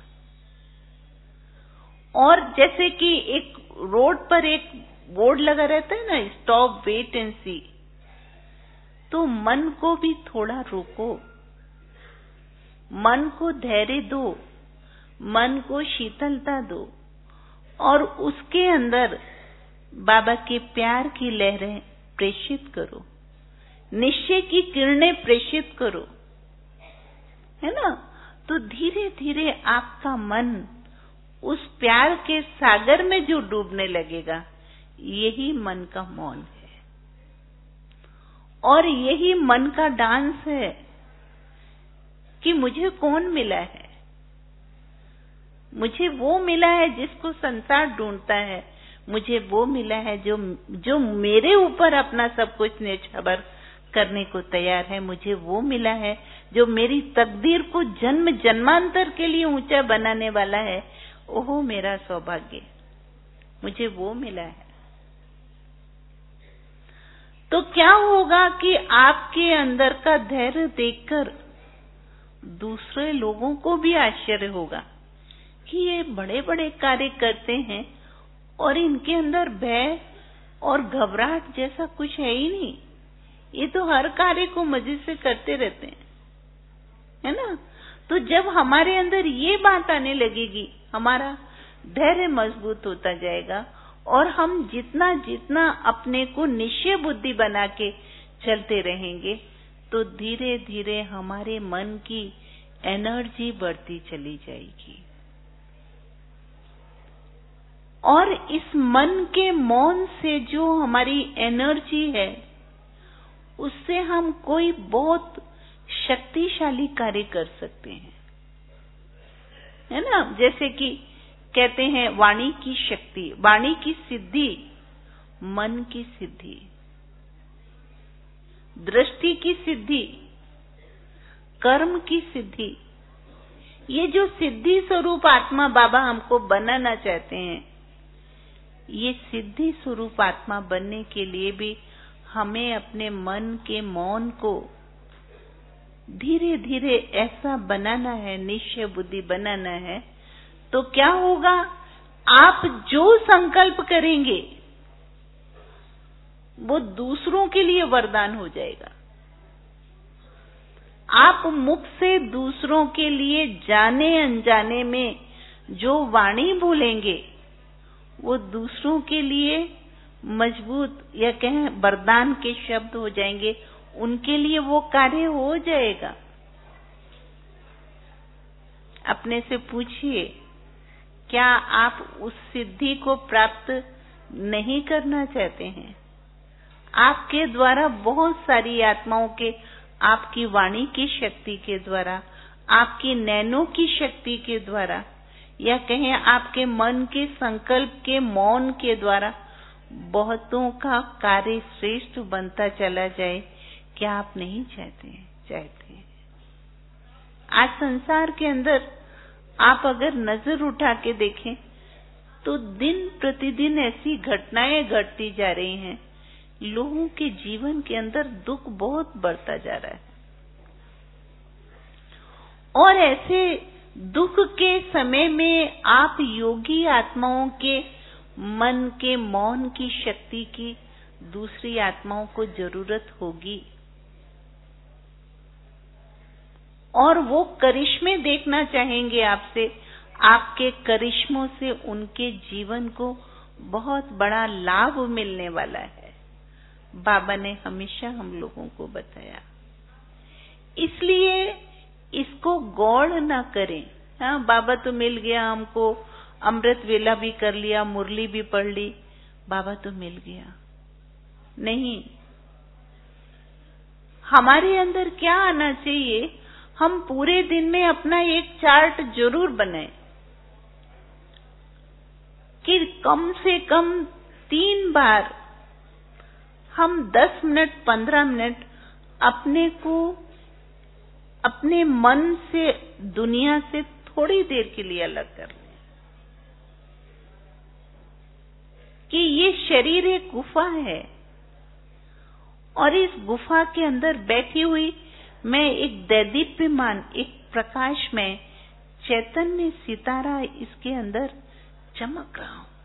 और जैसे कि एक रोड पर एक बोर्ड लगा रहता है ना, स्टॉप वेट एंड सी, तो मन को भी थोड़ा रोको, मन को धैर्य दो, मन को शीतलता दो, और उसके अंदर बाबा के प्यार की लहरें प्रेषित करो, निश्चय की किरणें प्रेषित करो, है ना? तो धीरे धीरे आपका मन उस प्यार के सागर में जो डूबने लगेगा, यही मन का मौन है और यही मन का डांस है कि मुझे कौन मिला है। मुझे वो मिला है जिसको संसार ढूंढता है, मुझे वो मिला है जो मेरे ऊपर अपना सब कुछ न्यौछावर करने को तैयार है, मुझे वो मिला है जो मेरी तकदीर को जन्म जन्मांतर के लिए ऊंचा बनाने वाला है। ओहो मेरा सौभाग्य, मुझे वो मिला है। तो क्या होगा कि आपके अंदर का धैर्य देखकर दूसरे लोगों को भी आश्चर्य होगा कि ये बड़े बड़े कार्य करते हैं और इनके अंदर भय और घबराहट जैसा कुछ है ही नहीं, ये तो हर कार्य को मजे से करते रहते हैं, है ना? तो जब हमारे अंदर ये बात आने लगेगी, हमारा धैर्य मजबूत होता जाएगा और हम जितना जितना अपने को निश्चय बुद्धि बना के चलते रहेंगे, तो धीरे धीरे हमारे मन की एनर्जी बढ़ती चली जाएगी और इस मन के मौन से जो हमारी एनर्जी है, उससे हम कोई बहुत शक्तिशाली कार्य कर सकते हैं, है ना? जैसे कि कहते हैं वाणी की शक्ति, वाणी की सिद्धि, मन की सिद्धि, दृष्टि की सिद्धि, कर्म की सिद्धि। ये जो सिद्धि स्वरूप आत्मा बाबा हमको बनाना चाहते हैं, ये सिद्धि स्वरूप आत्मा बनने के लिए भी हमें अपने मन के मौन को धीरे धीरे ऐसा बनाना है, निश्चय बुद्धि बनाना है। तो क्या होगा, आप जो संकल्प करेंगे वो दूसरों के लिए वरदान हो जाएगा। आप मुख से दूसरों के लिए जाने अनजाने में जो वाणी बोलेंगे, वो दूसरों के लिए मजबूत या कहें वरदान के शब्द हो जाएंगे, उनके लिए वो कार्य हो जाएगा। अपने से पूछिए, क्या आप उस सिद्धि को प्राप्त नहीं करना चाहते हैं? आपके द्वारा बहुत सारी आत्माओं के, आपकी वाणी की शक्ति के द्वारा, आपकी नैनों की शक्ति के द्वारा, या कहें आपके मन के संकल्प के मौन के द्वारा बहुतों का कार्य श्रेष्ठ बनता चला जाए। क्या आप नहीं चाहते हैं? आज संसार के अंदर आप अगर नजर उठा के देखें तो दिन प्रतिदिन ऐसी घटनाएं घटती जा रही हैं, लोगों के जीवन के अंदर दुख बहुत बढ़ता जा रहा है और ऐसे दुख के समय में आप योगी आत्माओं के मन के मौन की शक्ति की दूसरी आत्माओं को जरूरत होगी और वो करिश्मे देखना चाहेंगे आपसे। आपके करिश्मों से उनके जीवन को बहुत बड़ा लाभ मिलने वाला है, बाबा ने हमेशा हम लोगों को बताया। इसलिए इसको गौड़ ना करें। हाँ, बाबा तो मिल गया हमको, अमृत वेला भी कर लिया, मुरली भी पढ़ ली, बाबा तो मिल गया। नहीं, हमारे अंदर क्या आना चाहिए, हम पूरे दिन में अपना एक चार्ट जरूर बनाएं कि कम से कम 3 बार हम 10 मिनट 15 मिनट अपने को अपने मन से, दुनिया से थोड़ी देर के लिए अलग कर लें कि ये शरीर एक गुफा है और इस गुफा के अंदर बैठी हुई मैं एक दैदीप्यमान, एक प्रकाश में चैतन्य सितारा इसके अंदर चमक रहा हूं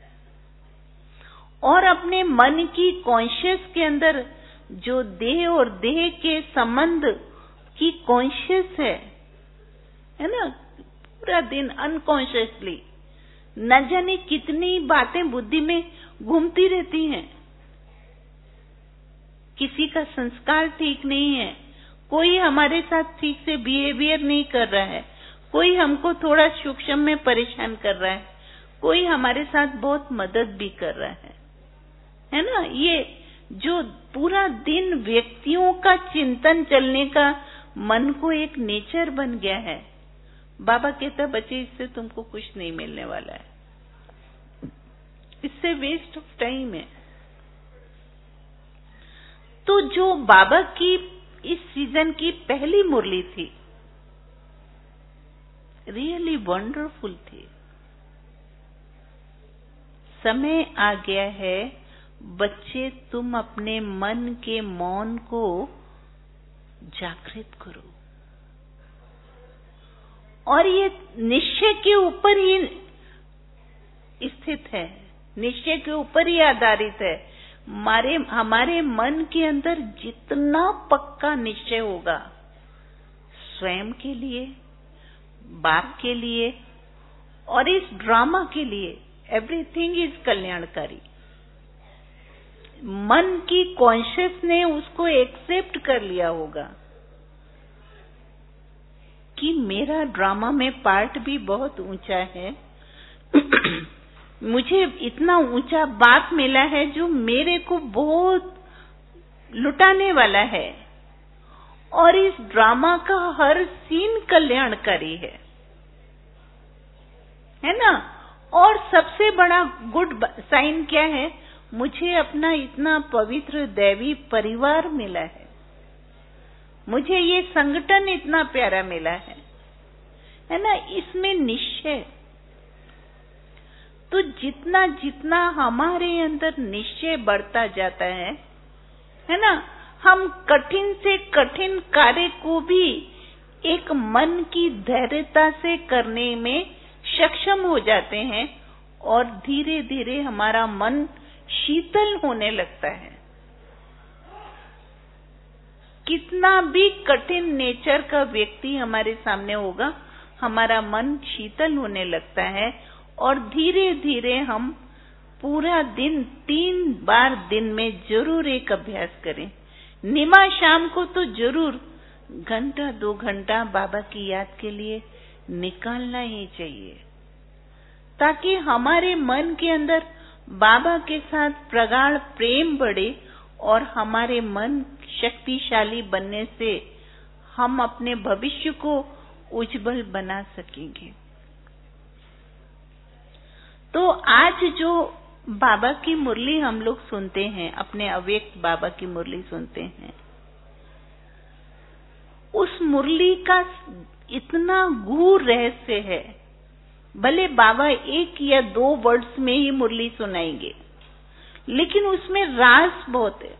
और अपने मन की कॉन्शियस के अंदर जो देह और देह के संबंध की कॉन्शियस है ना, पूरा दिन अनकॉन्शियसली न जाने कितनी बातें बुद्धि में घूमती रहती हैं। किसी का संस्कार ठीक नहीं है, कोई हमारे साथ ठीक से बिहेवियर नहीं कर रहा है, कोई हमको थोड़ा सूक्ष्म में परेशान कर रहा है, कोई हमारे साथ बहुत मदद भी कर रहा है ना। ये जो पूरा दिन व्यक्तियों का चिंतन चलने का मन को एक नेचर बन गया है। बाबा कहता बच्चे इससे तुमको कुछ नहीं मिलने वाला है, इससे वेस्ट ऑफ टाइम है। तो जो बाबा की इस सीजन की पहली मुरली थी, रियली वंडरफुल थी। समय आ गया है बच्चे, तुम अपने मन के मौन को जागृत करो, और ये निश्चय के ऊपर ही स्थित है, निश्चय के ऊपर ही आधारित है। हमारे मन के अंदर जितना पक्का निश्चय होगा स्वयं के लिए, बाप के लिए और इस ड्रामा के लिए, एवरीथिंग इज कल्याणकारी। मन की कॉन्शियस ने उसको एक्सेप्ट कर लिया होगा कि मेरा ड्रामा में पार्ट भी बहुत ऊंचा है, मुझे इतना ऊंचा बाप मिला है जो मेरे को बहुत लुटाने वाला है, और इस ड्रामा का हर सीन कल्याणकारी है ना। और सबसे बड़ा गुड साइन क्या है, मुझे अपना इतना पवित्र दैवी परिवार मिला है, मुझे ये संगठन इतना प्यारा मिला है ना। इसमें निश्चय, तो जितना जितना हमारे अंदर निश्चय बढ़ता जाता है ना, हम कठिन से कठिन कार्य को भी एक मन की धैर्यता से करने में सक्षम हो जाते हैं, और धीरे धीरे हमारा मन शीतल होने लगता है। कितना भी कठिन नेचर का व्यक्ति हमारे सामने होगा, हमारा मन शीतल होने लगता है, और धीरे धीरे हम पूरा दिन 3 बार दिन में जरूर एक अभ्यास करें। निमा शाम को तो जरूर घंटा 2 घंटा बाबा की याद के लिए निकालना ही चाहिए, ताकि हमारे मन के अंदर बाबा के साथ प्रगाढ़ प्रेम बढ़े, और हमारे मन शक्तिशाली बनने से हम अपने भविष्य को उज्जवल बना सकेंगे। तो आज जो बाबा की मुरली हम लोग सुनते हैं, अपने अव्यक्त बाबा की मुरली सुनते हैं, उस मुरली का इतना गूढ़ रहस्य है। भले बाबा 1 या 2 वर्ड्स में ही मुरली सुनाएंगे, लेकिन उसमें राज बहुत है,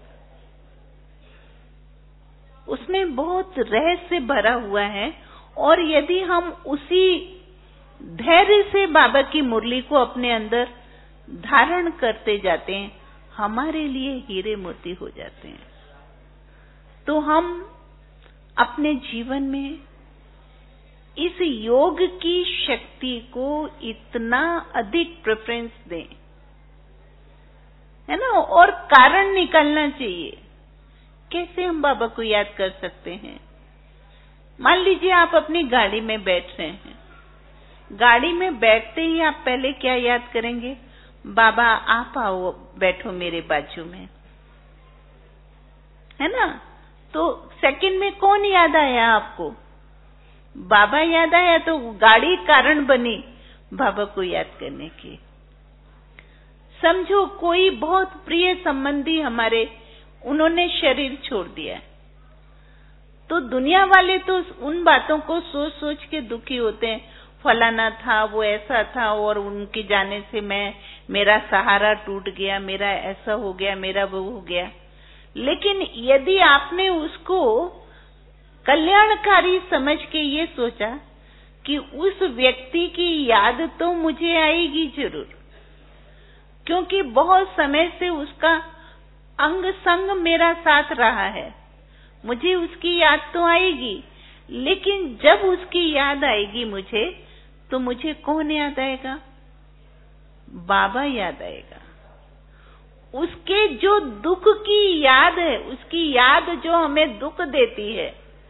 उसमें बहुत रहस्य भरा हुआ है। और यदि हम उसी धैर्य से बाबा की मुरली को अपने अंदर धारण करते जाते हैं, हमारे लिए हीरे मोती हो जाते हैं। तो हम अपने जीवन में इस योग की शक्ति को इतना अधिक प्रेफरेंस दें, है ना। और कारण निकालना चाहिए, कैसे हम बाबा को याद कर सकते हैं। मान लीजिए आप अपनी गाड़ी में बैठ रहे हैं, गाड़ी में बैठते ही आप पहले क्या याद करेंगे, बाबा आप आओ बैठो मेरे बाजू में, है ना। तो सेकंड में कौन याद आया आपको, बाबा याद आया, तो गाड़ी कारण बनी बाबा को याद करने की। समझो कोई बहुत प्रिय संबंधी हमारे, उन्होंने शरीर छोड़ दिया, तो दुनिया वाले तो उन बातों को सोच सोच के दुखी होते हैं, फलाना था, वो ऐसा था, और उनके जाने से मेरा सहारा टूट गया, मेरा ऐसा हो गया, मेरा वो हो गया। लेकिन यदि आपने उसको कल्याणकारी समझ के ये सोचा कि उस व्यक्ति की याद तो मुझे आएगी जरूर, क्योंकि बहुत समय से उसका अंग संग मेरा साथ रहा है, मुझे उसकी याद तो आएगी। लेकिन जब उसकी याद आएगी मुझे, तो मुझे कौन याद आएगा, बाबा याद आएगा। उसके जो दुख की याद है, उसकी याद जो हमें दुख देती है,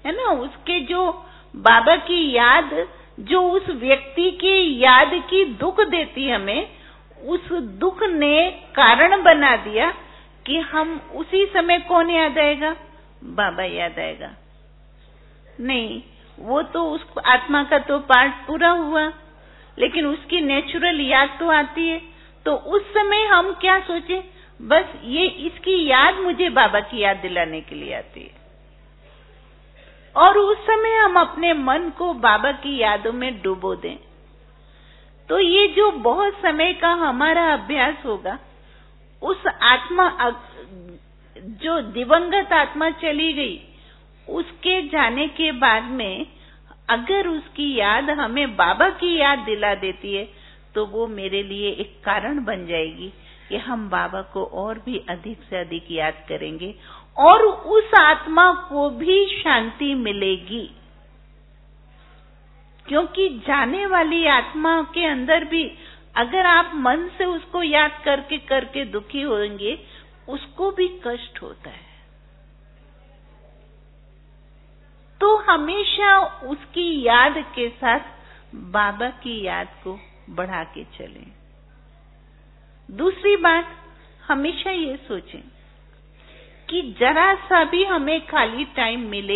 है ना, उसके जो बाबा की याद जो उस व्यक्ति की याद की दुख देती हमें, उस दुख ने कारण बना दिया कि हम उसी समय कौन याद आएगा? बाबा याद आएगा। नहीं, वो तो उस आत्मा का तो पार्ट पूरा हुआ, लेकिन उसकी नेचुरल याद तो आती है। तो उस समय हम क्या सोचे? बस ये इसकी याद मुझे बाबा की याद दिलाने के लिए आती है, और उस समय हम अपने मन को बाबा की यादों में डुबो दें। तो ये जो बहुत समय का हमारा अभ्यास होगा, उस आत्मा जो दिवंगत आत्मा चली गई, उसके जाने के बाद में अगर उसकी याद हमें बाबा की याद दिला देती है, तो वो मेरे लिए एक कारण बन जाएगी कि हम बाबा को और भी अधिक से अधिक याद करेंगे, और उस आत्मा को भी शांति मिलेगी। क्योंकि जाने वाली आत्मा के अंदर भी अगर आप मन से उसको याद करके करके दुखी होंगे, उसको भी कष्ट होता है। तो हमेशा उसकी याद के साथ बाबा की याद को बढ़ा के चलें। दूसरी बात, हमेशा ये सोचें कि जरा सा भी हमें खाली टाइम मिले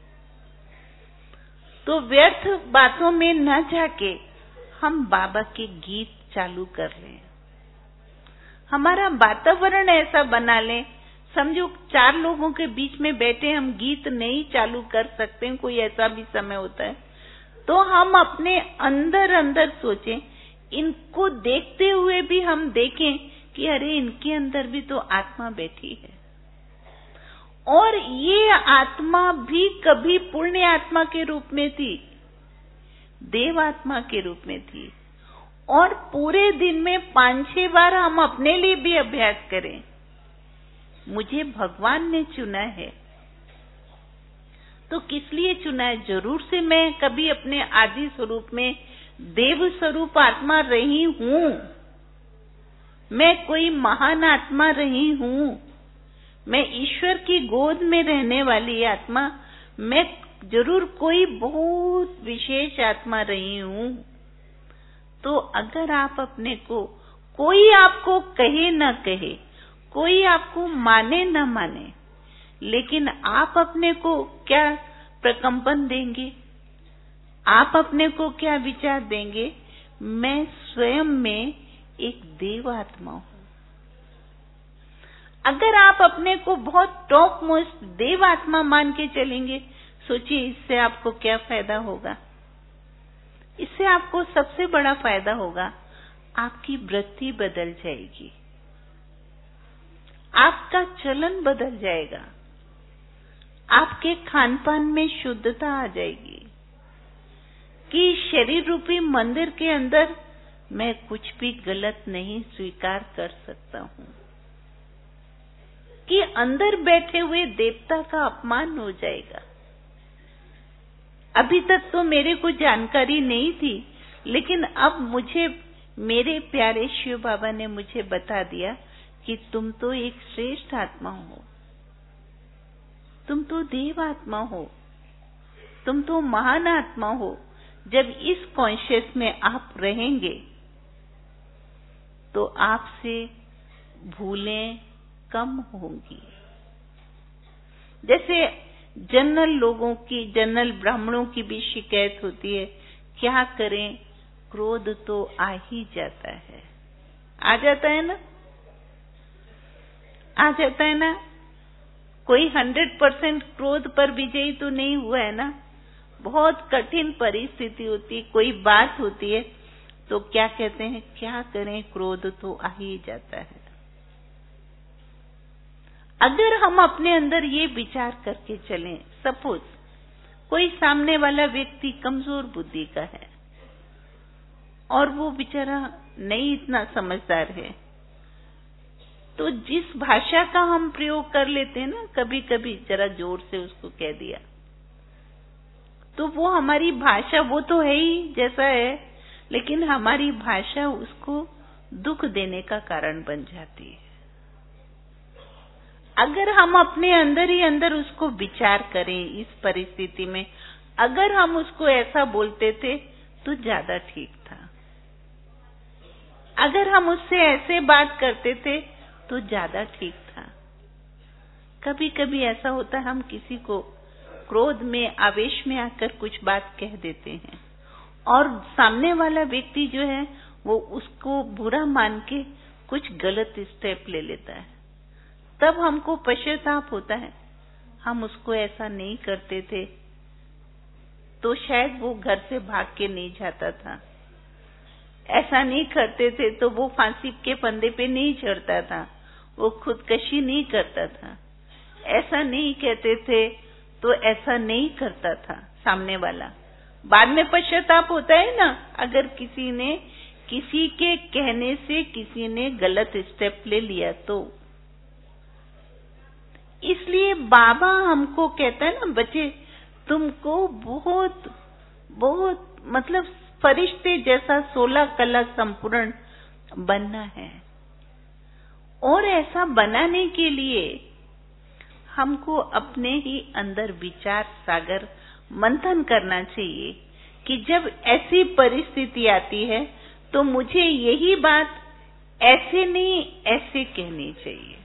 तो व्यर्थ बातों में न जाके हम बाबा के गीत चालू कर लें। हमारा वातावरण ऐसा बना लें, समझो 4 लोगों के बीच में बैठे हम गीत नहीं चालू कर सकते, कोई ऐसा भी समय होता है, तो हम अपने अंदर अंदर सोचें, इनको देखते हुए भी हम देखें कि अरे इनके अंदर भी तो आत्मा बैठी है, और ये आत्मा भी कभी पुण्य आत्मा के रूप में थी, देव आत्मा के रूप में थी। और पूरे दिन में 5-6 बार हम अपने लिए भी अभ्यास करें, मुझे भगवान ने चुना है, तो किस लिए चुना है? जरूर से मैं कभी अपने आदि स्वरूप में देव स्वरूप आत्मा रही हूं, मैं कोई महान आत्मा रही हूं, मैं ईश्वर की गोद में रहने वाली आत्मा, मैं जरूर कोई बहुत विशेष आत्मा रही हूं। तो अगर आप अपने को, कोई आपको कहे न कहे, कोई आपको माने न माने, लेकिन आप अपने को क्या प्रकंपन देंगे? आप अपने को क्या विचार देंगे? मैं स्वयं में एक देव आत्मा हूं। अगर आप अपने को बहुत टॉप मोस्ट देव आत्मा मान के चलेंगे, सोचिए इससे आपको क्या फायदा होगा? इससे आपको सबसे बड़ा फायदा होगा, आपकी वृत्ति बदल जाएगी, आपका चलन बदल जाएगा, आपके खान पान में शुद्धता आ जाएगी कि शरीर रूपी मंदिर के अंदर मैं कुछ भी गलत नहीं स्वीकार कर सकता हूं, कि अंदर बैठे हुए देवता का अपमान हो जाएगा। अभी तक तो मेरे को जानकारी नहीं थी, लेकिन अब मुझे मेरे प्यारे शिव बाबा ने मुझे बता दिया कि तुम तो एक श्रेष्ठ आत्मा हो, तुम तो देव आत्मा हो, तुम तो महान आत्मा हो। जब इस कॉन्शियस में आप रहेंगे तो आपसे भूलें कम होंगी। जैसे जनरल लोगों की, जनरल ब्राह्मणों की भी शिकायत होती है, क्या करें, क्रोध तो आ ही जाता है। आ जाता है ना? आ जाता है ना? कोई 100% क्रोध पर विजयी तो नहीं हुआ है ना? बहुत कठिन परिस्थिति होती है, कोई बात होती है तो क्या कहते हैं, क्या करें, क्रोध तो आ ही जाता है। अगर हम अपने अंदर ये विचार करके चलें, सपोज कोई सामने वाला व्यक्ति कमजोर बुद्धि का है और वो बेचारा नहीं इतना समझदार है, तो जिस भाषा का हम प्रयोग कर लेते हैं ना, कभी कभी जरा जोर से उसको कह दिया, तो वो हमारी भाषा, वो तो है ही जैसा है, लेकिन हमारी भाषा उसको दुख देने का कारण बन जाती है। अगर हम अपने अंदर ही अंदर उसको विचार करें, इस परिस्थिति में अगर हम उसको ऐसा बोलते थे तो ज्यादा ठीक था, अगर हम उससे ऐसे बात करते थे तो ज्यादा ठीक था। कभी कभी ऐसा होता है, हम किसी को क्रोध में, आवेश में आकर कुछ बात कह देते हैं और सामने वाला व्यक्ति जो है वो उसको बुरा मान के कुछ गलत स्टेप ले लेता है। तब हमको पश्चाताप होता है, हम उसको ऐसा नहीं करते थे तो शायद वो घर से भाग के नहीं जाता था, ऐसा नहीं करते थे तो वो फांसी के फंदे पे नहीं चढ़ता था, वो खुदकशी नहीं करता था, ऐसा नहीं कहते थे तो ऐसा नहीं करता था सामने वाला। बाद में पश्चाताप होता है ना, अगर किसी के कहने से किसी ने गलत स्टेप ले लिया तो। इसलिए बाबा हमको कहता है ना, बच्चे तुमको बहुत बहुत मतलब फरिश्ते जैसा 16 कला संपूर्ण बनना है। और ऐसा बनाने के लिए हमको अपने ही अंदर विचार सागर मंथन करना चाहिए कि जब ऐसी परिस्थिति आती है तो मुझे यही बात ऐसे नहीं ऐसे कहनी चाहिए,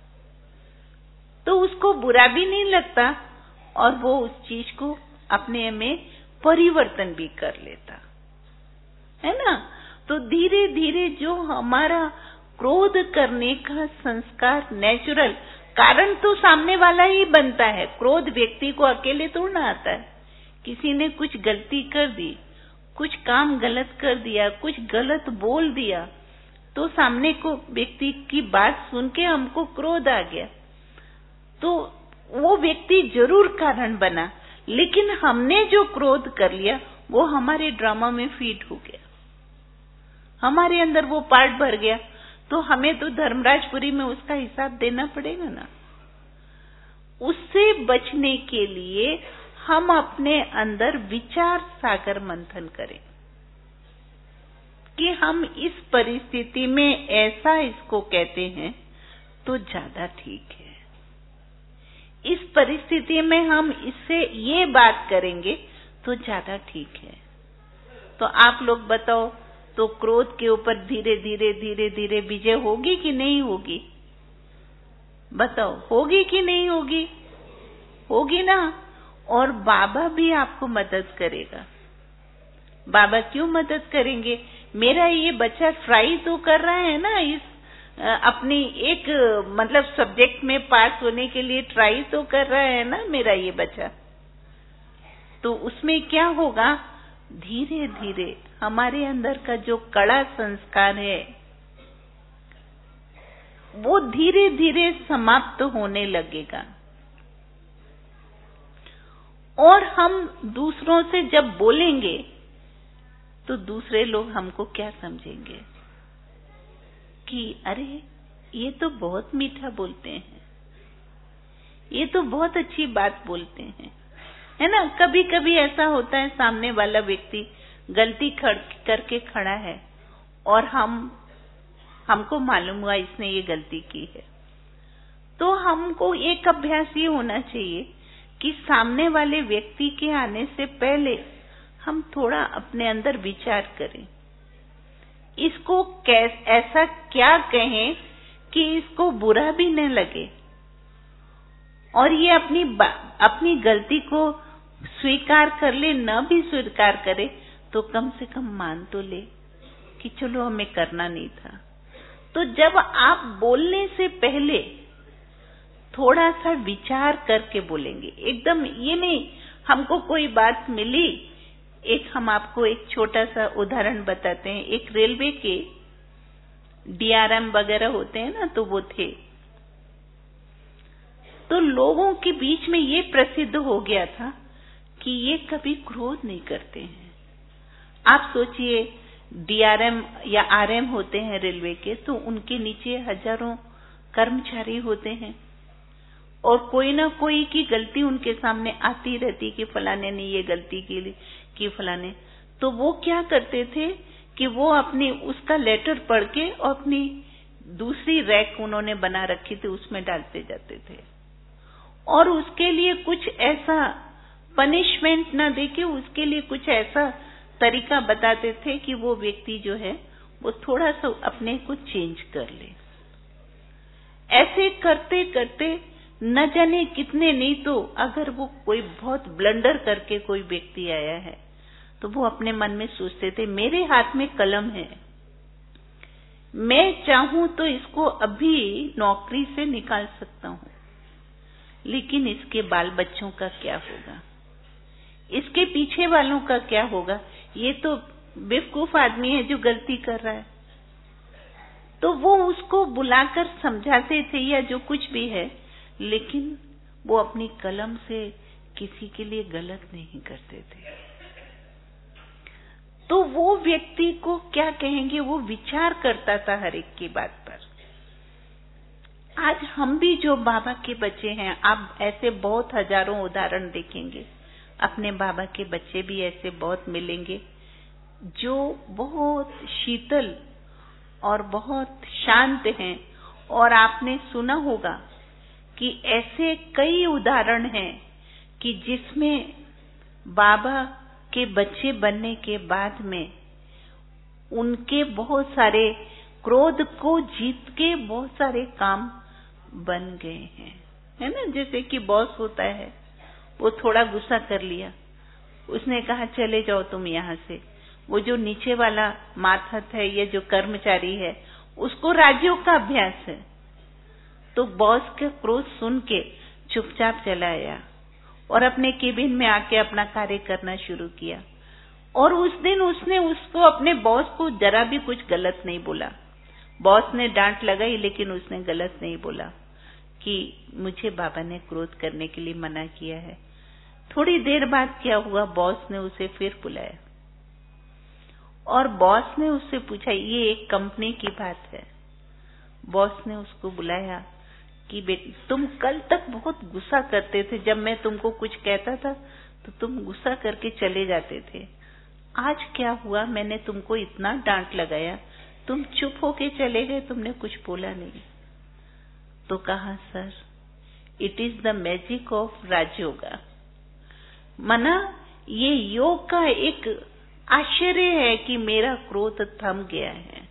तो उसको बुरा भी नहीं लगता और वो उस चीज को अपने में परिवर्तन भी कर लेता है ना। तो धीरे धीरे जो हमारा क्रोध करने का संस्कार नेचुरल, कारण तो सामने वाला ही बनता है, क्रोध व्यक्ति को अकेले थोड़ा ना आता है। किसी ने कुछ गलती कर दी, कुछ काम गलत कर दिया, कुछ गलत बोल दिया, तो सामने को व्यक्ति की बात सुन के हमको क्रोध आ गया, तो वो व्यक्ति जरूर कारण बना, लेकिन हमने जो क्रोध कर लिया वो हमारे ड्रामा में फीड हो गया, हमारे अंदर वो पार्ट भर गया, तो हमें तो धर्मराजपुरी में उसका हिसाब देना पड़ेगा ना। उससे बचने के लिए हम अपने अंदर विचार सागर मंथन करें कि हम इस परिस्थिति में ऐसा इसको कहते हैं तो ज्यादा ठीक है, इस परिस्थिति में हम इससे ये बात करेंगे तो ज्यादा ठीक है। तो आप लोग बताओ, तो क्रोध के ऊपर धीरे धीरे धीरे धीरे विजय होगी कि नहीं होगी? बताओ, होगी कि नहीं होगी? होगी ना। और बाबा भी आपको मदद करेगा। बाबा क्यों मदद करेंगे? मेरा ये बच्चा ट्राई तो कर रहा है ना, इस अपनी एक मतलब सब्जेक्ट में पास होने के लिए ट्राई तो कर रहा है ना मेरा ये बच्चा। तो उसमें क्या होगा, धीरे धीरे हमारे अंदर का जो कड़ा संस्कार है वो धीरे धीरे समाप्त होने लगेगा। और हम दूसरों से जब बोलेंगे तो दूसरे लोग हमको क्या समझेंगे कि अरे ये तो बहुत मीठा बोलते हैं, ये तो बहुत अच्छी बात बोलते हैं, है ना। कभी कभी ऐसा होता है, सामने वाला व्यक्ति गलती करके खड़ा है और हमको मालूम हुआ इसने ये गलती की है, तो हमको एक अभ्यास ये होना चाहिए कि सामने वाले व्यक्ति के आने से पहले हम थोड़ा अपने अंदर विचार करें, इसको ऐसा क्या कहें कि इसको बुरा भी न लगे और ये अपनी गलती को स्वीकार कर ले, न भी स्वीकार करे तो कम से कम मान तो ले कि चलो हमें करना नहीं था। तो जब आप बोलने से पहले थोड़ा सा विचार करके बोलेंगे, एकदम ये नहीं हमको कोई बात मिली। हम आपको एक छोटा सा उदाहरण बताते हैं। एक रेलवे के DRM वगैरह होते हैं ना, तो वो थे, तो लोगों के बीच में ये प्रसिद्ध हो गया था कि ये कभी क्रोध नहीं करते हैं। आप सोचिए, DRM या RM होते हैं रेलवे के, तो उनके नीचे हजारों कर्मचारी होते हैं और कोई ना कोई की गलती उनके सामने आती रहती कि फलाने ने ये गलती की फलाने। तो वो क्या करते थे कि वो अपने उसका लेटर पढ़ के और अपनी दूसरी रैक उन्होंने बना रखी थी, उसमें डालते जाते थे और उसके लिए कुछ ऐसा पनिशमेंट ना देके उसके लिए कुछ ऐसा तरीका बताते थे कि वो व्यक्ति जो है वो थोड़ा सा अपने को चेंज कर ले। ऐसे करते करते न जाने कितने, नहीं तो अगर वो कोई बहुत ब्लंडर करके कोई व्यक्ति आया है तो वो अपने मन में सोचते थे मेरे हाथ में कलम है, मैं चाहूं तो इसको अभी नौकरी से निकाल सकता हूं, लेकिन इसके बाल बच्चों का क्या होगा, इसके पीछे वालों का क्या होगा, ये तो बेवकूफ आदमी है जो गलती कर रहा है। तो वो उसको बुलाकर समझाते थे या जो कुछ भी है, लेकिन वो अपनी कलम से किसी के लिए गलत नहीं करते थे। तो वो व्यक्ति को क्या कहेंगे, वो विचार करता था हर एक की बात पर। आज हम भी जो बाबा के बच्चे हैं, आप ऐसे बहुत हजारों उदाहरण देखेंगे, अपने बाबा के बच्चे भी ऐसे बहुत मिलेंगे जो बहुत शीतल और बहुत शांत हैं। और आपने सुना होगा कि ऐसे कई उदाहरण हैं कि जिसमें बाबा के बच्चे बनने के बाद में उनके बहुत सारे क्रोध को जीत के बहुत सारे काम बन गए हैं, है ना। जैसे कि बॉस होता है, वो थोड़ा गुस्सा कर लिया, उसने कहा चले जाओ तुम यहाँ से। वो जो नीचे वाला माथत है या जो कर्मचारी है, उसको राज्यों का अभ्यास है, तो बॉस का क्रोध सुन के चुपचाप चला आया और अपने केबिन में आके अपना कार्य करना शुरू किया। और उस दिन उसने उसको अपने बॉस को जरा भी कुछ गलत नहीं बोला। बॉस ने डांट लगाई लेकिन उसने गलत नहीं बोला कि मुझे बाबा ने क्रोध करने के लिए मना किया है। थोड़ी देर बाद क्या हुआ, बॉस ने उसे फिर बुलाया और बॉस ने उससे पूछा, ये एक कंपनी की बात है। बॉस ने उसको बुलाया कि बेटा, तुम कल तक बहुत गुस्सा करते थे, जब मैं तुमको कुछ कहता था तो तुम गुस्सा करके चले जाते थे। आज क्या हुआ, मैंने तुमको इतना डांट लगाया, तुम चुप होके चले गए, तुमने कुछ बोला नहीं। तो कहा, sir it is the magic of Rajyoga. मना ये योग का एक आश्चर्य है कि मेरा क्रोध थम गया है।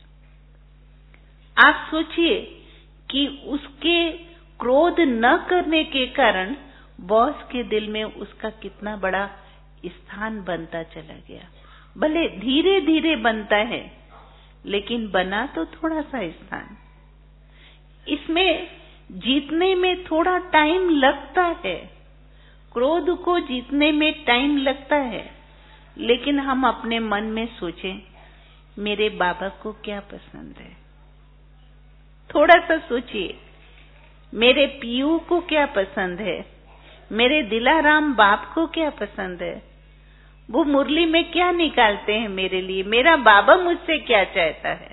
आप सोचिए कि उसके क्रोध न करने के कारण बॉस के दिल में उसका कितना बड़ा स्थान बनता चला गया। भले धीरे धीरे बनता है, लेकिन बना तो थोड़ा सा स्थान। इसमें जीतने में थोड़ा टाइम लगता है, क्रोध को जीतने में टाइम लगता है, लेकिन हम अपने मन में सोचें मेरे बाबा को क्या पसंद है। थोड़ा सा सोचिए, मेरे पीयू को क्या पसंद है, मेरे दिलाराम बाप को क्या पसंद है, वो मुरली में क्या निकालते हैं मेरे लिए, मेरा बाबा मुझसे क्या चाहता है।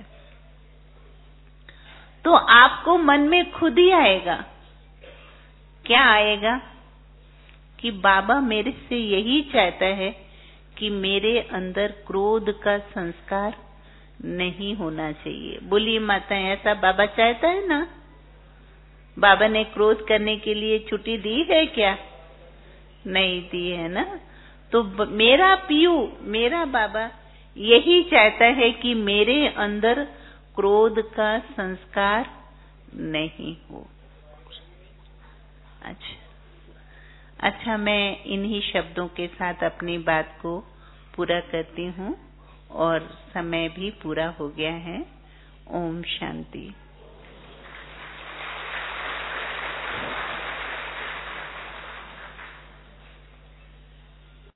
तो आपको मन में खुद ही आएगा, क्या आएगा कि बाबा मेरे से यही चाहता है कि मेरे अंदर क्रोध का संस्कार नहीं होना चाहिए। बोलिए माता, ऐसा बाबा चाहता है ना। बाबा ने क्रोध करने के लिए छुट्टी दी है क्या? नहीं दी है ना। तो मेरा पीयू, मेरा बाबा यही चाहता है कि मेरे अंदर क्रोध का संस्कार नहीं हो। अच्छा, मैं इन्हीं शब्दों के साथ अपनी बात को पूरा करती हूँ और समय भी पूरा हो गया है। ओम शांति।